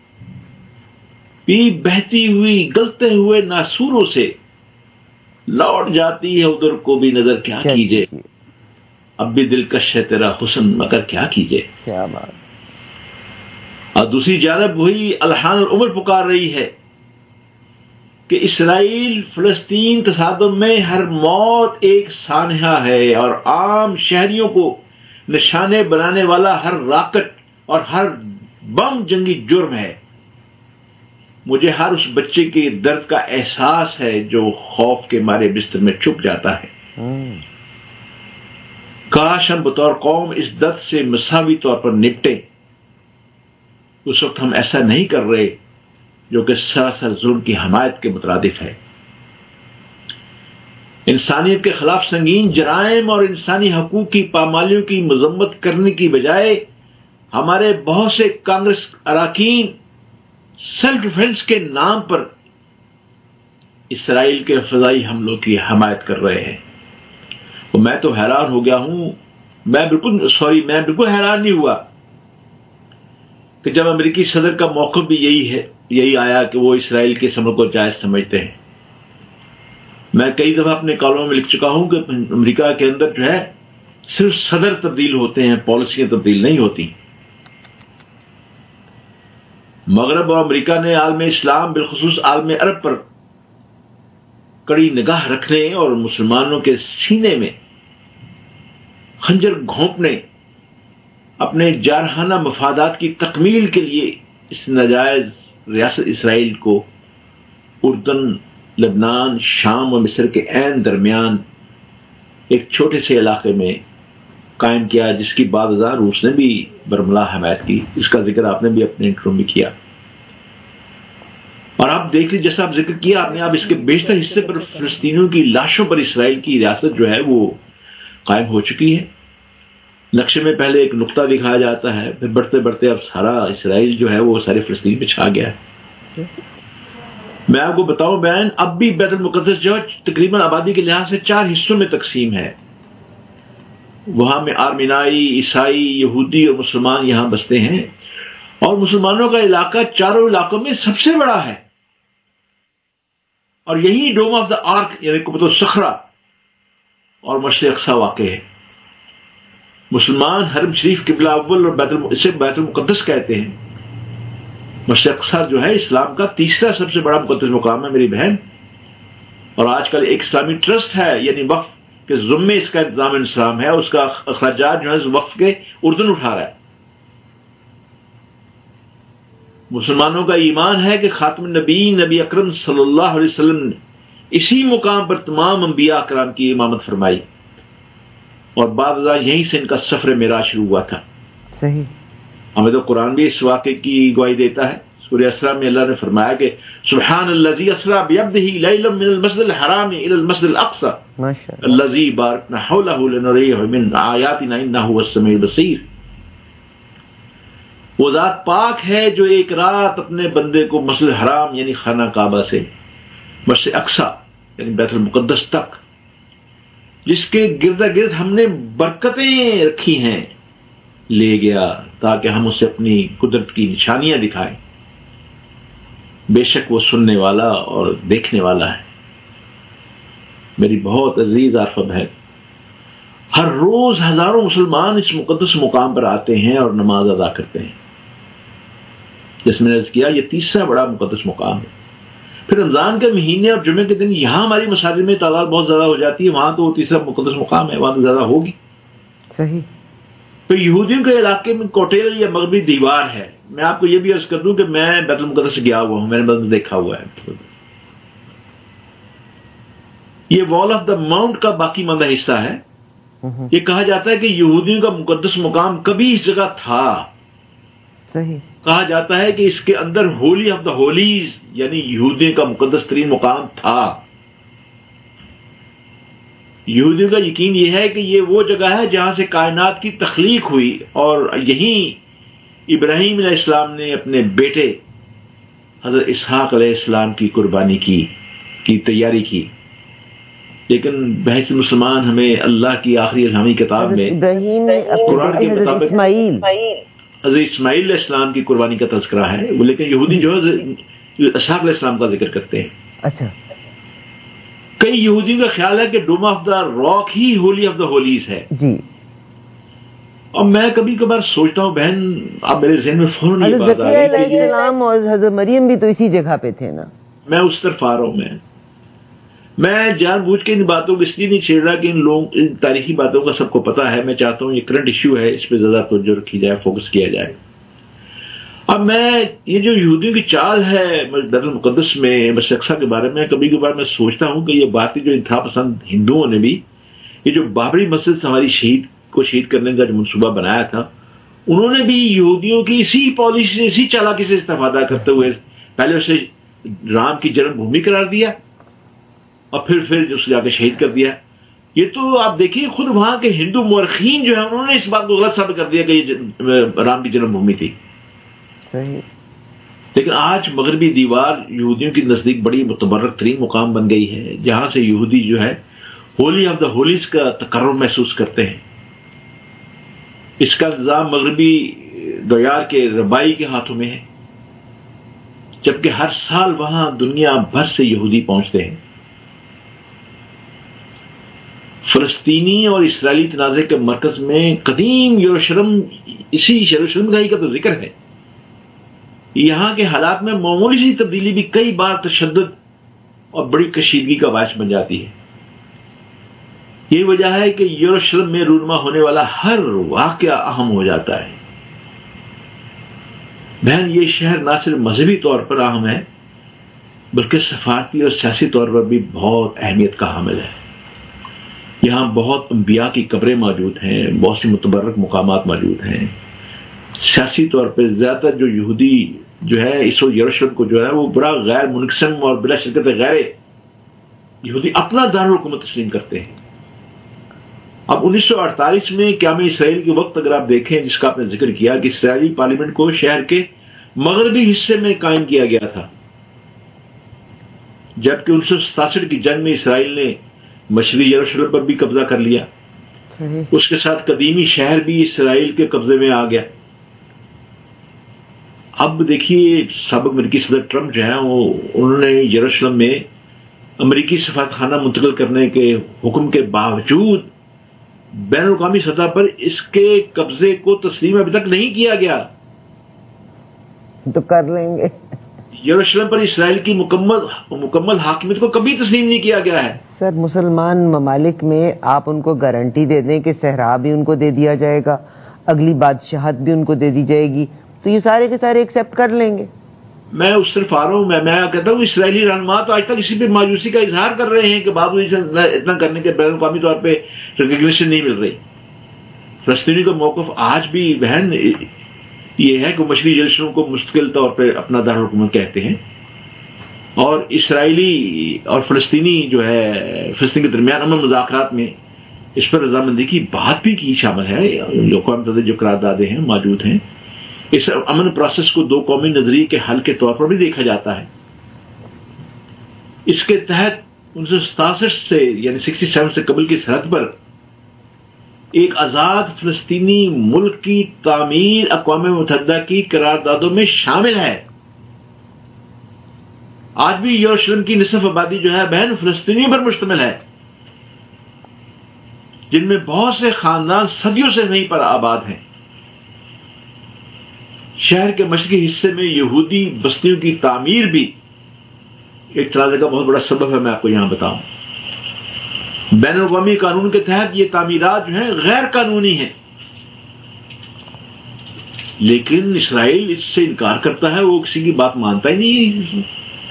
Speaker 9: पी बहती हुई गलते हुए नासूरों से, लौट जाती है उधर को भी नजर क्या कीजिए, अब भी दिलकश है तेरा हुस्न मगर क्या कीजिए।
Speaker 8: क्या बात।
Speaker 9: और दूसरी जानब वही अलहान और उमर पुकार रही है कि इसराइल फलस्तीन तसादम में हर मौत एक सानहा है, और आम शहरियों को निशाने बनाने वाला हर राकेट और हर बम जंगी जुर्म है। मुझे हर उस बच्चे के दर्द का एहसास है जो खौफ के मारे बिस्तर में छुप जाता है। काश हम बतौर कौम इस दर्द से मसावी तौर पर निपटें। उस वक्त हम ऐसा नहीं कर रहे, जो कि सरासर जुल्म की हमायत के मुतरादिफ है। इंसानियत के खिलाफ संगीन जराइम और इंसानी हकूक की पामालियों की मजम्मत करने की बजाय हमारे बहुत से कांग्रेस अराकीन सेल्फ डिफेंस के नाम पर इसराइल के फजाई हमलों की हमायत कर रहे हैं। तो मैं तो हैरान हो गया हूं। मैं बिल्कुल सॉरी मैं बिल्कुल हैरान नहीं हुआ कि जब अमेरिकी सदर का मौक़िफ़ भी यही है यही आया कि वो इसराइल के समर को जायज समझते हैं। मैं कई दफा अपने कॉलमों में लिख चुका हूं कि अमेरिका के अंदर जो है सिर्फ सदर तब्दील होते हैं, पॉलिसियां तब्दील नहीं होती। मगरब और अमेरिका ने आलम इस्लाम बिलखुसूस आलम अरब पर कड़ी निगाह रखने और मुसलमानों के सीने में खंजर घोंपने, अपने जारहाना मफादात की तकमील के लिए इस नाजायज रियासत इसराइल को उर्दन, लबनान, शाम और मिस्र के ऐन दरमियान एक छोटे से इलाके में कायम किया, जिसकी बाद रूस ने भी बरमला हमायत की। इसका जिक्र आपने भी अपने इंट्रो में किया। और आप देख लीजिए, जैसा आप जिक्र किया आपने, आप इसके बेशतर हिस्से पर फिलिस्तीनियों की लाशों पर इसराइल की रियासत जो है वो कायम हो चुकी है। नक्शे में पहले एक नुक्ता दिखाया जाता है, फिर बढ़ते बढ़ते अब सारा इसराइल जो है वो सारे फिलिस्तीन में छा गया है। मैं आपको बताऊं बहन, अब भी बैतुल मुक़द्दस जो तकरीबन आबादी के लिहाज से चार हिस्सों में तकसीम है। वहां में आर्मीनाई, ईसाई, यहूदी और मुसलमान यहां बसते हैं, और मुसलमानों का इलाका चारों इलाकों में सबसे बड़ा है। और यही डोम ऑफ द आर्क यानी कुबतुल सखरा और मस्जिद अक्सा वाक़ है। मुसलमान हरम शरीफ किबला अव्वल और बैतुल इसे बैतुल मुक़द्दस कहते हैं। مسجد اقصی جو ہے اسلام کا تیسرا سب سے بڑا مقدس مقام ہے میری بہن، اور آج کل ایک اسلامی ٹرسٹ ہے، یعنی وقف کے ذمے اس کا انتظام اسلام ہے، اس کا اخراجات جو ہے وقف کے اردن اٹھا رہا ہے۔ مسلمانوں کا ایمان ہے کہ خاتم النبی نبی اکرم صلی اللہ علیہ وسلم نے اسی مقام پر تمام انبیاء کرام کی امامت فرمائی، اور بعد ازاں یہیں سے ان کا سفر معراج شروع ہوا تھا۔
Speaker 8: صحیح،
Speaker 9: ہمیں تو قرآن بھی اس واقعے کی گواہی دیتا ہے۔ سورہ اسراء میں اللہ نے فرمایا کہ سبحان الذی اسری بعبدہ لیلا من المسجد الحرام الی المسجد الاقصی الذی بارکنا حولہ لنریہ من آیاتنا انہ هو السمیع البصیر۔ وہ ذات پاک ہے جو ایک رات اپنے بندے کو مسجد الحرام یعنی خانہ کعبہ سے مسجد اقصی یعنی بیت المقدس تک، جس کے گرد گرد ہم نے برکتیں رکھی ہیں، لے گیا تاکہ ہم اسے اپنی قدرت کی نشانیاں دکھائیں۔ بے شک وہ سننے والا اور دیکھنے والا ہے۔ میری بہت عزیز عارفہ بہن، ہر روز ہزاروں مسلمان اس مقدس مقام پر آتے ہیں اور نماز ادا کرتے ہیں۔ جس میں نے عرض کیا یہ تیسرا بڑا مقدس مقام ہے۔ پھر رمضان کے مہینے اور جمعے کے دن یہاں ہماری مساجد میں تعداد بہت زیادہ ہو جاتی ہے، وہاں تو وہ تیسرا مقدس مقام ہے، وہاں تو زیادہ ہوگی۔
Speaker 8: صحیح۔
Speaker 9: تو یہودیوں کے علاقے میں کوٹیل یا مغربی دیوار ہے۔ میں آپ کو یہ بھی عرض کر دوں کہ میں بیت المقدس سے گیا ہوا ہوں، میں نے بس دیکھا ہوا ہے۔ یہ وال آف دا ماؤنٹ کا باقی ماندہ حصہ ہے۔ یہ کہا جاتا ہے کہ یہودیوں کا مقدس مقام کبھی اس جگہ تھا۔
Speaker 8: صحیح۔
Speaker 9: کہا جاتا ہے کہ اس کے اندر ہولی آف دا ہولیز یعنی یہودیوں کا مقدس ترین مقام تھا۔ یہودیوں کا یقین یہ ہے کہ یہ وہ جگہ ہے جہاں سے کائنات کی تخلیق ہوئی، اور یہیں ابراہیم علیہ السلام نے اپنے بیٹے حضرت اسحاق علیہ السلام کی قربانی کی کی تیاری کی۔ لیکن بحث مسلمان ہمیں اللہ کی آخری الہامی کتاب میں
Speaker 8: ابراہیم نے
Speaker 9: قرآن کے
Speaker 8: حضرت
Speaker 9: مطابق
Speaker 8: اسماعیل
Speaker 9: حضرت اسماعیل علیہ السلام کی قربانی کا تذکرہ ہے، لیکن یہودی جو ہے اسحاق علیہ السلام کا ذکر کرتے ہیں۔
Speaker 8: اچھا،
Speaker 9: کئی یہودیوں کا خیال ہے کہ ڈوم آف دا راک ہی ہولی آف دا ہولیز ہے۔
Speaker 8: جی،
Speaker 9: اور میں کبھی کبھار سوچتا ہوں بہن، اب میرے ذہن میں فوراً یہ
Speaker 8: حضرت
Speaker 9: بات آ
Speaker 8: زکریا
Speaker 9: رہی
Speaker 8: علیہ
Speaker 9: ہے
Speaker 8: السلام اور حضرت مریم بھی تو اسی جگہ پہ تھے نا۔
Speaker 9: میں اس طرف آ رہا ہوں۔ میں میں جان بوجھ کے ان باتوں کو اس لیے نہیں چھیڑ رہا کہ ان لوگ ان تاریخی باتوں کا سب کو پتہ ہے۔ میں چاہتا ہوں یہ کرنٹ ایشو ہے، اس پہ زیادہ توجہ رکھی جائے، فوکس کیا جائے۔ اب میں یہ جو یہودیوں کی چال ہے بیت المقدس میں مسجد اقصی کے بارے میں، کبھی کبھار میں سوچتا ہوں کہ یہ بات جو انتہا پسند ہندوؤں نے بھی یہ جو بابری مسجد سے ہماری شہید کو شہید کرنے کا جو منصوبہ بنایا تھا، انہوں نے بھی یہودیوں کی اسی پالیسی سے اسی چالاکی سے استفادہ کرتے ہوئے پہلے اسے رام کی جنم بھومی قرار دیا اور پھر پھر اسے جا کے شہید کر دیا۔ یہ تو آپ دیکھیے خود وہاں کے ہندو مورخین جو ہے انہوں نے اس بات کو غلط ثابت کر دیا کہ یہ رام کی جنم بھومی تھی۔
Speaker 8: صحیح۔
Speaker 9: لیکن آج مغربی دیوار یہودیوں کی نزدیک بڑی متبرک ترین مقام بن گئی ہے، جہاں سے یہودی جو ہے ہولی آف دا ہولیز کا تقرب محسوس کرتے ہیں۔ اس کا انتظام مغربی دیار کے ربائی کے ہاتھوں میں ہے، جبکہ ہر سال وہاں دنیا بھر سے یہودی پہنچتے ہیں۔ فلسطینی اور اسرائیلی تنازع کے مرکز میں قدیم یروشلم، اسی یروشلم گاہی کا تو ذکر ہے۔ یہاں کے حالات میں معمولی سی تبدیلی بھی کئی بار تشدد اور بڑی کشیدگی کا باعث بن جاتی ہے۔ یہ وجہ ہے کہ یروشلم میں رونما ہونے والا ہر واقعہ اہم ہو جاتا ہے۔ بہن، یہ شہر نہ صرف مذہبی طور پر اہم ہے بلکہ سفارتی اور سیاسی طور پر بھی بہت اہمیت کا حامل ہے۔ یہاں بہت انبیاء کی قبریں موجود ہیں، بہت سی متبرک مقامات موجود ہیں۔ سیاسی طور پہ زیادہ تر جو یہودی جو ہے اس وقت یروشلم کو جو ہے وہ بڑا غیر منقسم اور بلا شرکت غیر یہودی اپنا دارالحکومت تسلیم کرتے ہیں۔ اب انیس سو اڑتالیس میں قیام اسرائیل کے وقت اگر آپ دیکھیں، جس کا آپ نے ذکر کیا کہ اسرائیلی پارلیمنٹ کو شہر کے مغربی حصے میں قائم کیا گیا تھا، جبکہ انیس سو ستاسٹھ کی جنگ میں اسرائیل نے مشرقی یروشلم پر بھی قبضہ کر لیا۔ اس کے ساتھ قدیمی شہر بھی اسرائیل کے قبضے میں آ گیا۔ اب دیکھیے سابق امریکی صدر ٹرمپ جو ہے وہ انہوں نے یروشلم میں امریکی سفارت خانہ منتقل کرنے کے حکم کے باوجود بین الاقوامی سطح پر اس کے قبضے کو تسلیم ابھی تک نہیں کیا گیا۔
Speaker 8: تو کر لیں گے.
Speaker 9: یروشلم پر اسرائیل کی مکمل مکمل حاکمیت کو کبھی تسلیم نہیں کیا گیا ہے.
Speaker 8: سر مسلمان ممالک میں آپ ان کو گارنٹی دے دیں کہ صحرا بھی ان کو دے دیا جائے گا, اگلی بادشاہت بھی ان کو دے دی جائے گی, تو یہ سارے کے سارے ایکسیپٹ کر لیں گے.
Speaker 9: میں اس طرف آ رہا ہوں. میں میں کہتا ہوں اسرائیلی رہنما تو آج تک اسی پہ مایوسی کا اظہار کر رہے ہیں کہ باوجود اتنا کرنے کے بین الاقوامی طور پہ ریکگنیشن نہیں مل رہی. فلسطینی کا موقف آج بھی بہن یہ ہے کہ مشرقی یروشلم کو مستقل طور پہ اپنا دارالحکومت کہتے ہیں, اور اسرائیلی اور فلسطینی جو ہے فلسطین کے درمیان امن مذاکرات میں اس پر رضامندی کی بات بھی کی شامل ہے. اقوام متحدہ جو قراردادیں ہیں موجود ہیں. اس امن پروسیس کو دو قومی نظریے کے حل کے طور پر بھی دیکھا جاتا ہے. اس کے تحت انیس سو ستاسٹھ سے یعنی سکسٹی سیون سے قبل کی سرحد پر ایک آزاد فلسطینی ملک کی تعمیر اقوام متحدہ کی قراردادوں میں شامل ہے. آج بھی یروشلم کی نصف آبادی جو ہے بہن فلسطینی پر مشتمل ہے, جن میں بہت سے خاندان صدیوں سے وہیں پر آباد ہیں. شہر کے مشرقی حصے میں یہودی بستیوں کی تعمیر بھی ایک تنازع کا بہت بڑا سبب ہے. میں آپ کو یہاں بتاؤں, بین الاقوامی قانون کے تحت یہ تعمیرات جو ہیں غیر قانونی ہیں, لیکن اسرائیل اس سے انکار کرتا ہے, وہ کسی کی بات مانتا ہی نہیں.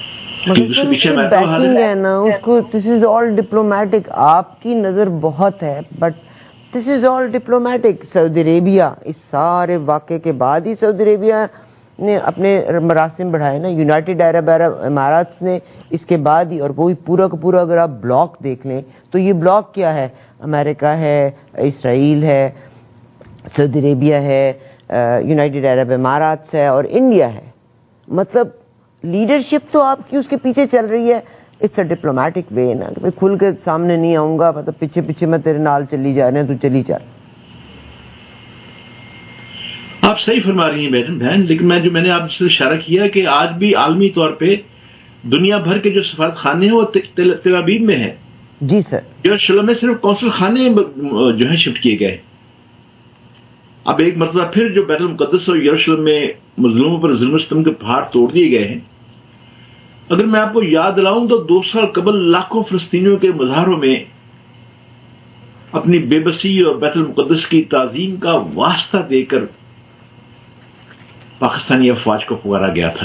Speaker 8: This is all diplomatic. آپ کی نظر بہت ہے but this is all diplomatic. سعودی عربیہ اس سارے واقعے کے بعد ہی سعودی عربیہ نے اپنے مراسم بڑھائے نا. یونائٹڈ عرب امارات نے اس کے بعد ہی, اور وہی پورا کا پورا اگر آپ بلاک دیکھ لیں تو یہ بلاک کیا ہے, امریکہ ہے, اسرائیل ہے, سعودی عربیہ ہے, یونائٹڈ عرب امارات ہے اور انڈیا ہے. مطلب لیڈرشپ تو آپ کی اس کے پیچھے چل رہی ہے. اٹس اے ڈپلومیٹک وے نا کہ کھل کے سامنے نہیں آؤں گا, مطلب پیچھے پیچھے میں تیرے نال چلی جا رہے ہیں, تو چلی جا.
Speaker 9: آپ صحیح فرما رہی ہیں بیٹن بہن, لیکن میں جو میں نے آپ سے اشارہ کیا کہ آج بھی عالمی طور پہ دنیا بھر کے جو سفارت خانے ہیں وہ تل ابیب میں ہیں.
Speaker 8: جی سر.
Speaker 9: یروشلم میں صرف قونصل خانے جو ہیں شفٹ کیے گئے. اب ایک مرتبہ پھر جو بیت المقدس اور یروشلم میں مظلوموں پر ظلم و ستم کے پہاڑ توڑ دیے گئے ہیں. اگر میں آپ کو یاد دلاؤں تو دو سال قبل لاکھوں فلسطینیوں کے مظاہروں میں اپنی بے بسی اور بیت المقدس کی تعظیم کا واسطہ دے کر پاکستانی افواج کو پکارا گیا تھا.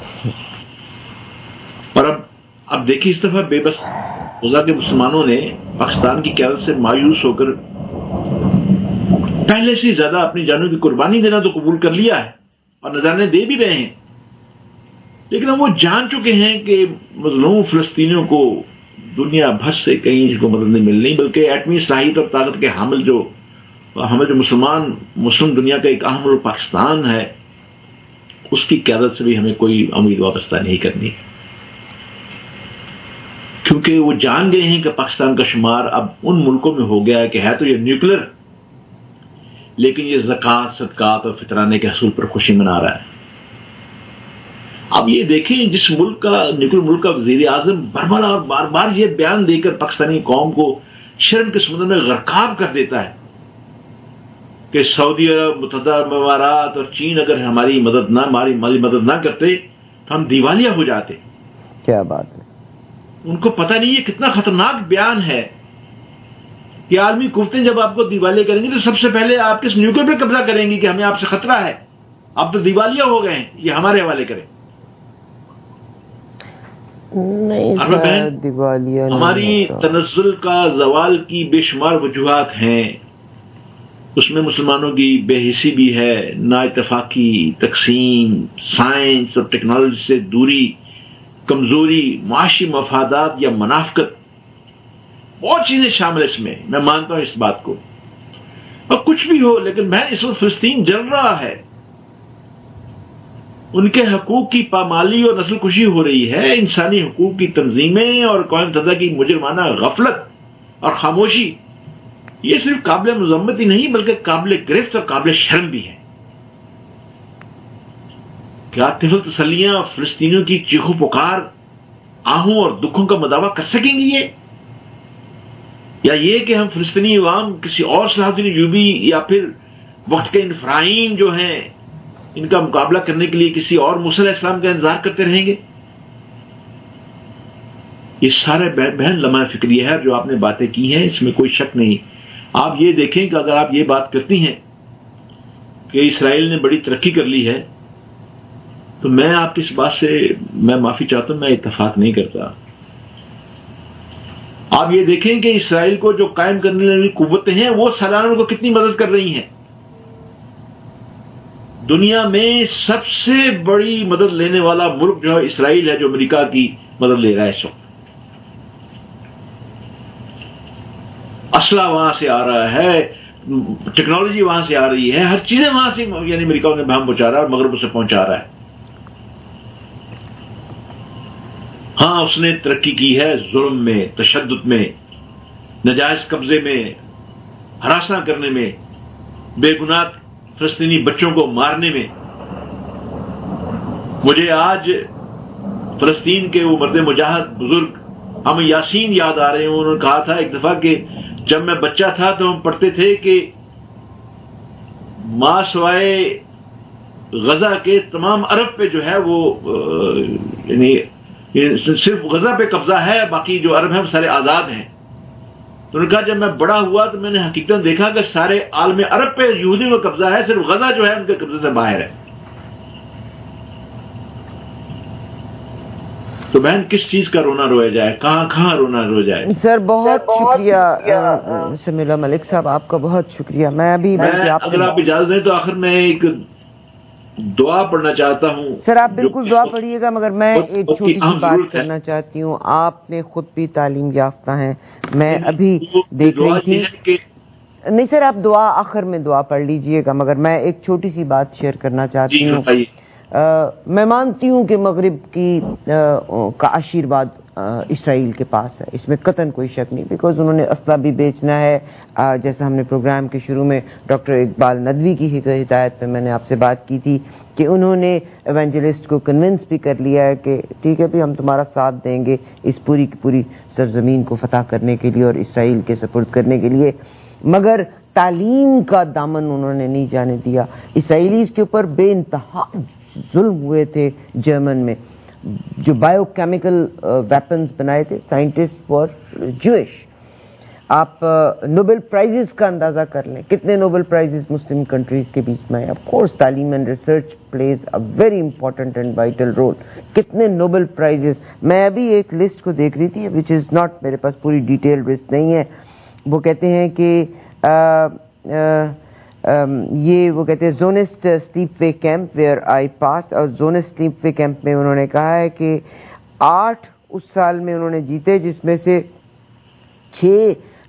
Speaker 9: اور اب اب دیکھیے اس دفعہ بے بس غزہ کے مسلمانوں نے پاکستان کی قیادت سے مایوس ہو کر پہلے سے زیادہ اپنی جانوں کی قربانی دینا تو قبول کر لیا ہے اور نذرانے دے بھی رہے ہیں, لیکن اب وہ جان چکے ہیں کہ مظلوم فلسطینیوں کو دنیا بھر سے کہیں اس کو مدد نہیں ملنی, بلکہ ایٹمی صلاحیت اور طاقت کے حامل جو حامل جو مسلمان مسلم دنیا کا ایک اہم ملک پاکستان ہے, اس کی قیادت سے بھی ہمیں کوئی امید وابستہ نہیں کرنی, کیونکہ وہ جان گئے ہیں کہ پاکستان کا شمار اب ان ملکوں میں ہو گیا ہے کہ ہے تو یہ نیوکلر, لیکن یہ زکوٰۃ صدقات اور فطرانے کے حصول پر خوشی منا رہا ہے. اب یہ دیکھیں جس ملک کا نیوکلر ملک کا وزیر اعظم برملا اور بار بار یہ بیان دے کر پاکستانی قوم کو شرم کے سمندر میں غرقاب کر دیتا ہے کہ سعودی عرب, متحدہ عرب امارات اور چین اگر ہماری مدد نہ ہماری مالی مدد نہ کرتے تو ہم دیوالیہ ہو جاتے.
Speaker 8: کیا بات ہے.
Speaker 9: ان کو پتہ نہیں ہے کتنا خطرناک بیان ہے کہ عالمی قوتیں جب آپ کو دیوالیہ کریں گی تو سب سے پہلے آپ کس نیوکلیر پہ قبضہ کریں گی کہ ہمیں آپ سے خطرہ ہے, آپ تو دیوالیہ ہو گئے ہیں, یہ ہمارے حوالے کریں.
Speaker 8: نہیں
Speaker 9: ہماری تنزل کا زوال کی بے شمار وجوہات ہیں. اس میں مسلمانوں کی بے حسی بھی ہے, نا اتفاقی, تقسیم, سائنس اور ٹیکنالوجی سے دوری, کمزوری, معاشی مفادات یا منافقت, بہت چیزیں شامل اس میں. میں مانتا ہوں اس بات کو, اور کچھ بھی ہو, لیکن میں اس وقت فلسطین جل رہا ہے, ان کے حقوق کی پامالی اور نسل کشی ہو رہی ہے. انسانی حقوق کی تنظیمیں اور اقوام متحدہ کی مجرمانہ غفلت اور خاموشی یہ صرف قابل مذمت ہی نہیں بلکہ قابل گرفت اور قابل شرم بھی ہے. کیا طفل تسلیاں فلسطینیوں کی چیخو پکار, آہوں اور دکھوں کا مداوع کر سکیں گی یہ, یا یہ کہ ہم فلسطینی عوام کسی اور صلاح الدین ایوبی یا پھر وقت کے انفرائین جو ہیں ان کا مقابلہ کرنے کے لیے کسی اور موسیٰ علیہ السلام کا انتظار کرتے رہیں گے؟ یہ سارے بہن لمحہ فکری ہے جو آپ نے باتیں کی ہیں، اس میں کوئی شک نہیں۔ آپ یہ دیکھیں کہ اگر آپ یہ بات کرتی ہیں کہ اسرائیل نے بڑی ترقی کر لی ہے، تو میں آپ کی اس بات سے میں معافی چاہتا ہوں، میں اتفاق نہیں کرتا۔ آپ یہ دیکھیں کہ اسرائیل کو جو قائم کرنے والی قوتیں ہیں وہ سالانوں کو کتنی مدد کر رہی ہیں۔ دنیا میں سب سے بڑی مدد لینے والا ملک جو ہے اسرائیل ہے، جو امریکہ کی مدد لے رہا ہے اس وقت۔ اسلحہ وہاں سے آ رہا ہے، ٹیکنالوجی وہاں سے آ رہی ہے، ہر چیزیں وہاں سے یعنی امریکہ نے بہم پہنچا رہا ہے اور مغرب سے پہنچا رہا ہے۔ ہاں اس نے ترقی کی ہے ظلم میں، تشدد میں، ناجائز قبضے میں، ہراساں کرنے میں، بے گناہ فلسطینی بچوں کو مارنے میں۔ مجھے آج فلسطین کے وہ مرد مجاہد بزرگ ہم یاسین یاد آ رہے ہیں۔ انہوں نے کہا تھا ایک دفعہ کہ جب میں بچہ تھا تو ہم پڑھتے تھے کہ ماں سوائے غزہ کے تمام عرب پہ جو ہے وہ یعنی صرف غزہ پہ قبضہ ہے، باقی جو عرب ہیں وہ سارے آزاد ہیں۔ تو انہوں نے کہا جب میں بڑا ہوا تو میں نے حقیقت دیکھا کہ سارے عالم عرب پہ یہودیوں کا قبضہ ہے، صرف غزہ جو ہے ان کے قبضے سے باہر ہے۔ تو بہن کس چیز کا رونا رویا جائے، کہاں کہاں رونا رو جائے۔
Speaker 8: سر بہت شکریہ سمیع اللہ ملک صاحب، آپ کا بہت شکریہ۔ میں ابھی
Speaker 9: اگر آپ اجازت دیں تو آخر میں ایک دعا پڑھنا چاہتا ہوں۔
Speaker 8: سر آپ بالکل دعا پڑھیے گا، مگر میں ایک چھوٹی سی بات کرنا چاہتی ہوں۔ آپ نے خود بھی تعلیم یافتہ ہیں، میں ابھی دیکھ رہی تھی۔ نہیں سر آپ دعا آخر میں دعا پڑھ لیجئے گا، مگر میں ایک چھوٹی سی بات شیئر کرنا چاہتی ہوں۔ میں مانتی ہوں کہ مغرب کی کا آشیرواد اسرائیل کے پاس ہے، اس میں قطعاً کوئی شک نہیں، بیکاز انہوں نے اسلحہ بھی بیچنا ہے۔ جیسا ہم نے پروگرام کے شروع میں ڈاکٹر اقبال ندوی کی ہدایت میں میں نے آپ سے بات کی تھی کہ انہوں نے ایونجلسٹ کو کنونس بھی کر لیا ہے کہ ٹھیک ہے بھی ہم تمہارا ساتھ دیں گے اس پوری کی پوری سرزمین کو فتح کرنے کے لیے اور اسرائیل کے سپرد کرنے کے لیے، مگر تعلیم کا دامن انہوں نے نہیں جانے دیا۔ اسرائیلیز کے اوپر بے انتہا ظلم ہوئے تھے جرمن میں، جو بایو کیمیکل ویپنز بنائے تھے، سائنٹسٹ فار جوش۔ آپ نوبل پرائزز کا اندازہ کر لیں، کتنے نوبل پرائزز مسلم کنٹریز کے بیچ میں ہیں۔ آف کورس تعلیم and research plays a very important and vital role. کتنے نوبل پرائزز، میں ابھی ایک لسٹ کو دیکھ رہی تھی وچ از ناٹ، میرے پاس پوری ڈیٹیل لسٹ نہیں ہے۔ وہ کہتے ہیں کہ آ, آ, یہ وہ کہتے ہیں Zionist sleep way camp where I pass, اور زونسٹ سلیپ وے کیمپ میں انہوں نے کہا ہے کہ آٹھ اس سال میں انہوں نے جیتے، جس میں سے چھ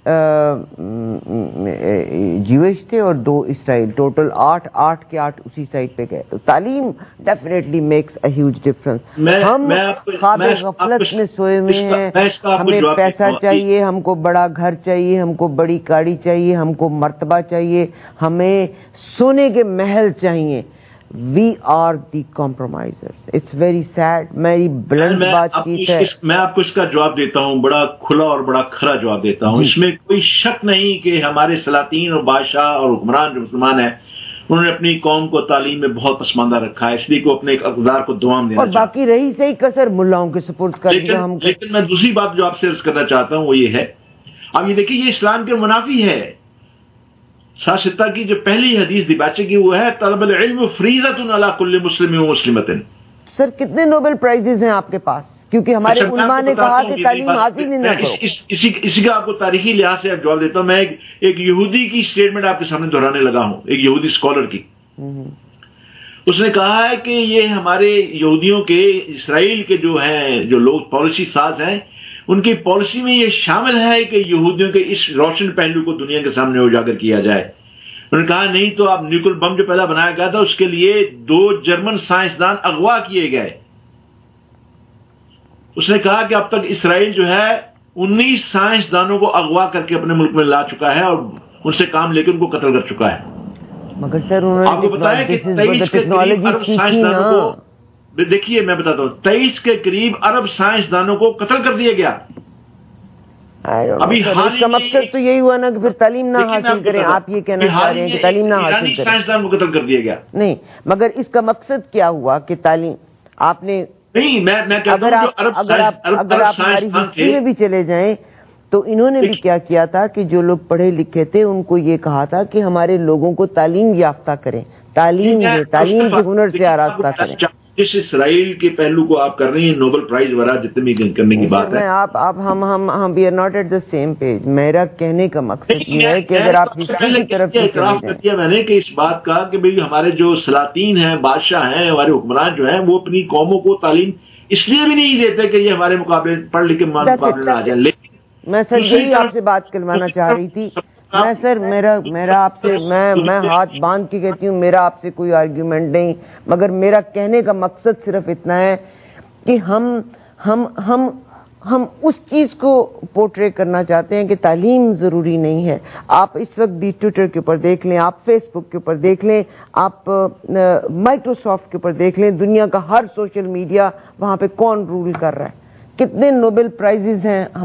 Speaker 8: جیوش تھے اور دو اسرائیل، ٹوٹل آٹھ آٹھ کے آٹھ اسی سائٹ پہ گئے۔ تو تعلیم definitely makes a huge difference. ہم خواب غفلت میں سوئے ہوئے ہیں، ہمیں پیسہ چاہیے، ہم کو بڑا گھر چاہیے، ہم کو بڑی گاڑی چاہیے، ہم کو مرتبہ چاہیے، ہمیں سونے کے محل چاہیے۔ We are the compromisers. It's very sad. میری بلند بات چیت ہے۔
Speaker 9: میں آپ کو اس کا جواب دیتا ہوں، بڑا کھلا اور بڑا کھرا جواب دیتا ہوں۔ اس میں کوئی شک نہیں کہ ہمارے سلاطین اور بادشاہ اور حکمران جو مسلمان ہیں انہوں نے اپنی قوم کو تعلیم میں بہت پسماندہ رکھا ہے، اس لیے کو اپنے اقتدار کو دوام دینا
Speaker 8: اور باقی رہی صحیح کسر ملاؤں کے سپرد کر دیا ہم۔
Speaker 9: لیکن میں دوسری بات جو آپ سے عرض کرنا چاہتا ہوں وہ یہ ہے، اب یہ دیکھیے یہ اسلام کے منافی ہے۔ ساستہ کی جو پہلی حدیث دیباچے کی وہ ہے طلب العلم فریضۃ علی کل مسلم و مسلمۃ۔
Speaker 8: سر کتنے نوبل پرائزز ہیں آپ کے پاس؟ کیونکہ ہمارے علماء نے کہا کہ تعلیم حاصل ہی نہ کرو۔
Speaker 9: اسی اسی کا آپ کو تاریخی لحاظ سے جواب دیتا ہوں۔ میں ایک ایک یہودی کی اسٹیٹمنٹ آپ کے سامنے دہرانے لگا ہوں، ایک یہودی اسکالر کی۔ اس نے کہا ہے کہ یہ ہمارے یہودیوں کے اسرائیل کے جو ہیں جو لوگ پالیسی ساز ہیں ان کی پالیسی میں یہ شامل ہے کہ یہودیوں کے اس روشن پہلو کو دنیا کے سامنے اجاگر کیا جائے۔ انہوں نے کہا نہیں تو اب نیوکل بم جو پہلا بنایا گیا تھا اس کے لیے دو جرمن سائنسدان اغوا کیے گئے۔ اس نے کہا کہ اب تک اسرائیل جو ہے انیس سائنسدانوں کو اغوا کر کے اپنے ملک میں لا چکا ہے اور ان سے کام لے کے ان کو قتل کر چکا ہے۔
Speaker 8: مگر سر انہوں نے
Speaker 9: آپ کو بتایا کہ تیئیس کے قریب عرب سائنسدانوں کو، دیکھیے میں بتاتا ہوں، تیئیس کے قریب عرب سائنسدانوں کو قتل کر دیا گیا۔
Speaker 8: ابھی اس کا مقصد تو یہی ہوا نا کہ پھر تعلیم نہ حاصل کریں. آپ یہ کہنا چاہ رہے ہیں کہ تعلیم نہ حاصل کریں.
Speaker 9: سائنسدان کو قتل کر دیا گیا. نہیں
Speaker 8: مگر اس کا مقصد کیا ہوا کہ تعلیم آپ نے
Speaker 9: نہیں میں میں
Speaker 8: اگر آپ اگر آپ اگر آپ ہماری ہسٹری میں بھی چلے جائیں تو انہوں نے بھی کیا کیا تھا کہ جو لوگ پڑھے لکھے تھے ان کو یہ کہا تھا کہ ہمارے لوگوں کو تعلیم یافتہ کریں, تعلیم دیں, تعلیم کے ہنر سے آراستہ کریں.
Speaker 9: جس اسرائیل کے پہلو کو آپ کر رہے ہیں نوبل پرائز وغیرہ جتنے بھی کرنے کی بات ہے,
Speaker 8: آپ آپ ہم ہم ہم we are not at the same page. میرا کہنے کا مقصد یہ ہے کہ اگر آپ ہسٹری کی طرف
Speaker 9: اعتراف کر دیا میں نے کہ اس بات کا کہ بھئی ہمارے جو سلاطین ہیں, بادشاہ ہیں, ہمارے حکمران جو ہیں وہ اپنی قوموں کو تعلیم اس لیے بھی نہیں دیتے کہ یہ ہمارے مقابلے پڑھ لکھ کے مقابلے آ جائیں. لیکن
Speaker 8: میں سر یہی آپ سے بات کروانا چاہ رہی تھی. میں سر میرا میرا آپ سے میں میں ہاتھ باندھ کے کہتی ہوں میرا آپ سے کوئی آرگیومنٹ نہیں, مگر میرا کہنے کا مقصد صرف اتنا ہے کہ ہم ہم ہم ہم اس چیز کو پورٹری کرنا چاہتے ہیں کہ تعلیم ضروری نہیں ہے. آپ اس وقت بھی ٹویٹر کے اوپر دیکھ لیں, آپ فیس بک کے اوپر دیکھ لیں, آپ مائکروسافٹ کے اوپر دیکھ لیں, دنیا کا ہر سوشل میڈیا وہاں پہ کون رول کر رہا ہے, کتنے نوبل پرائزز ہیں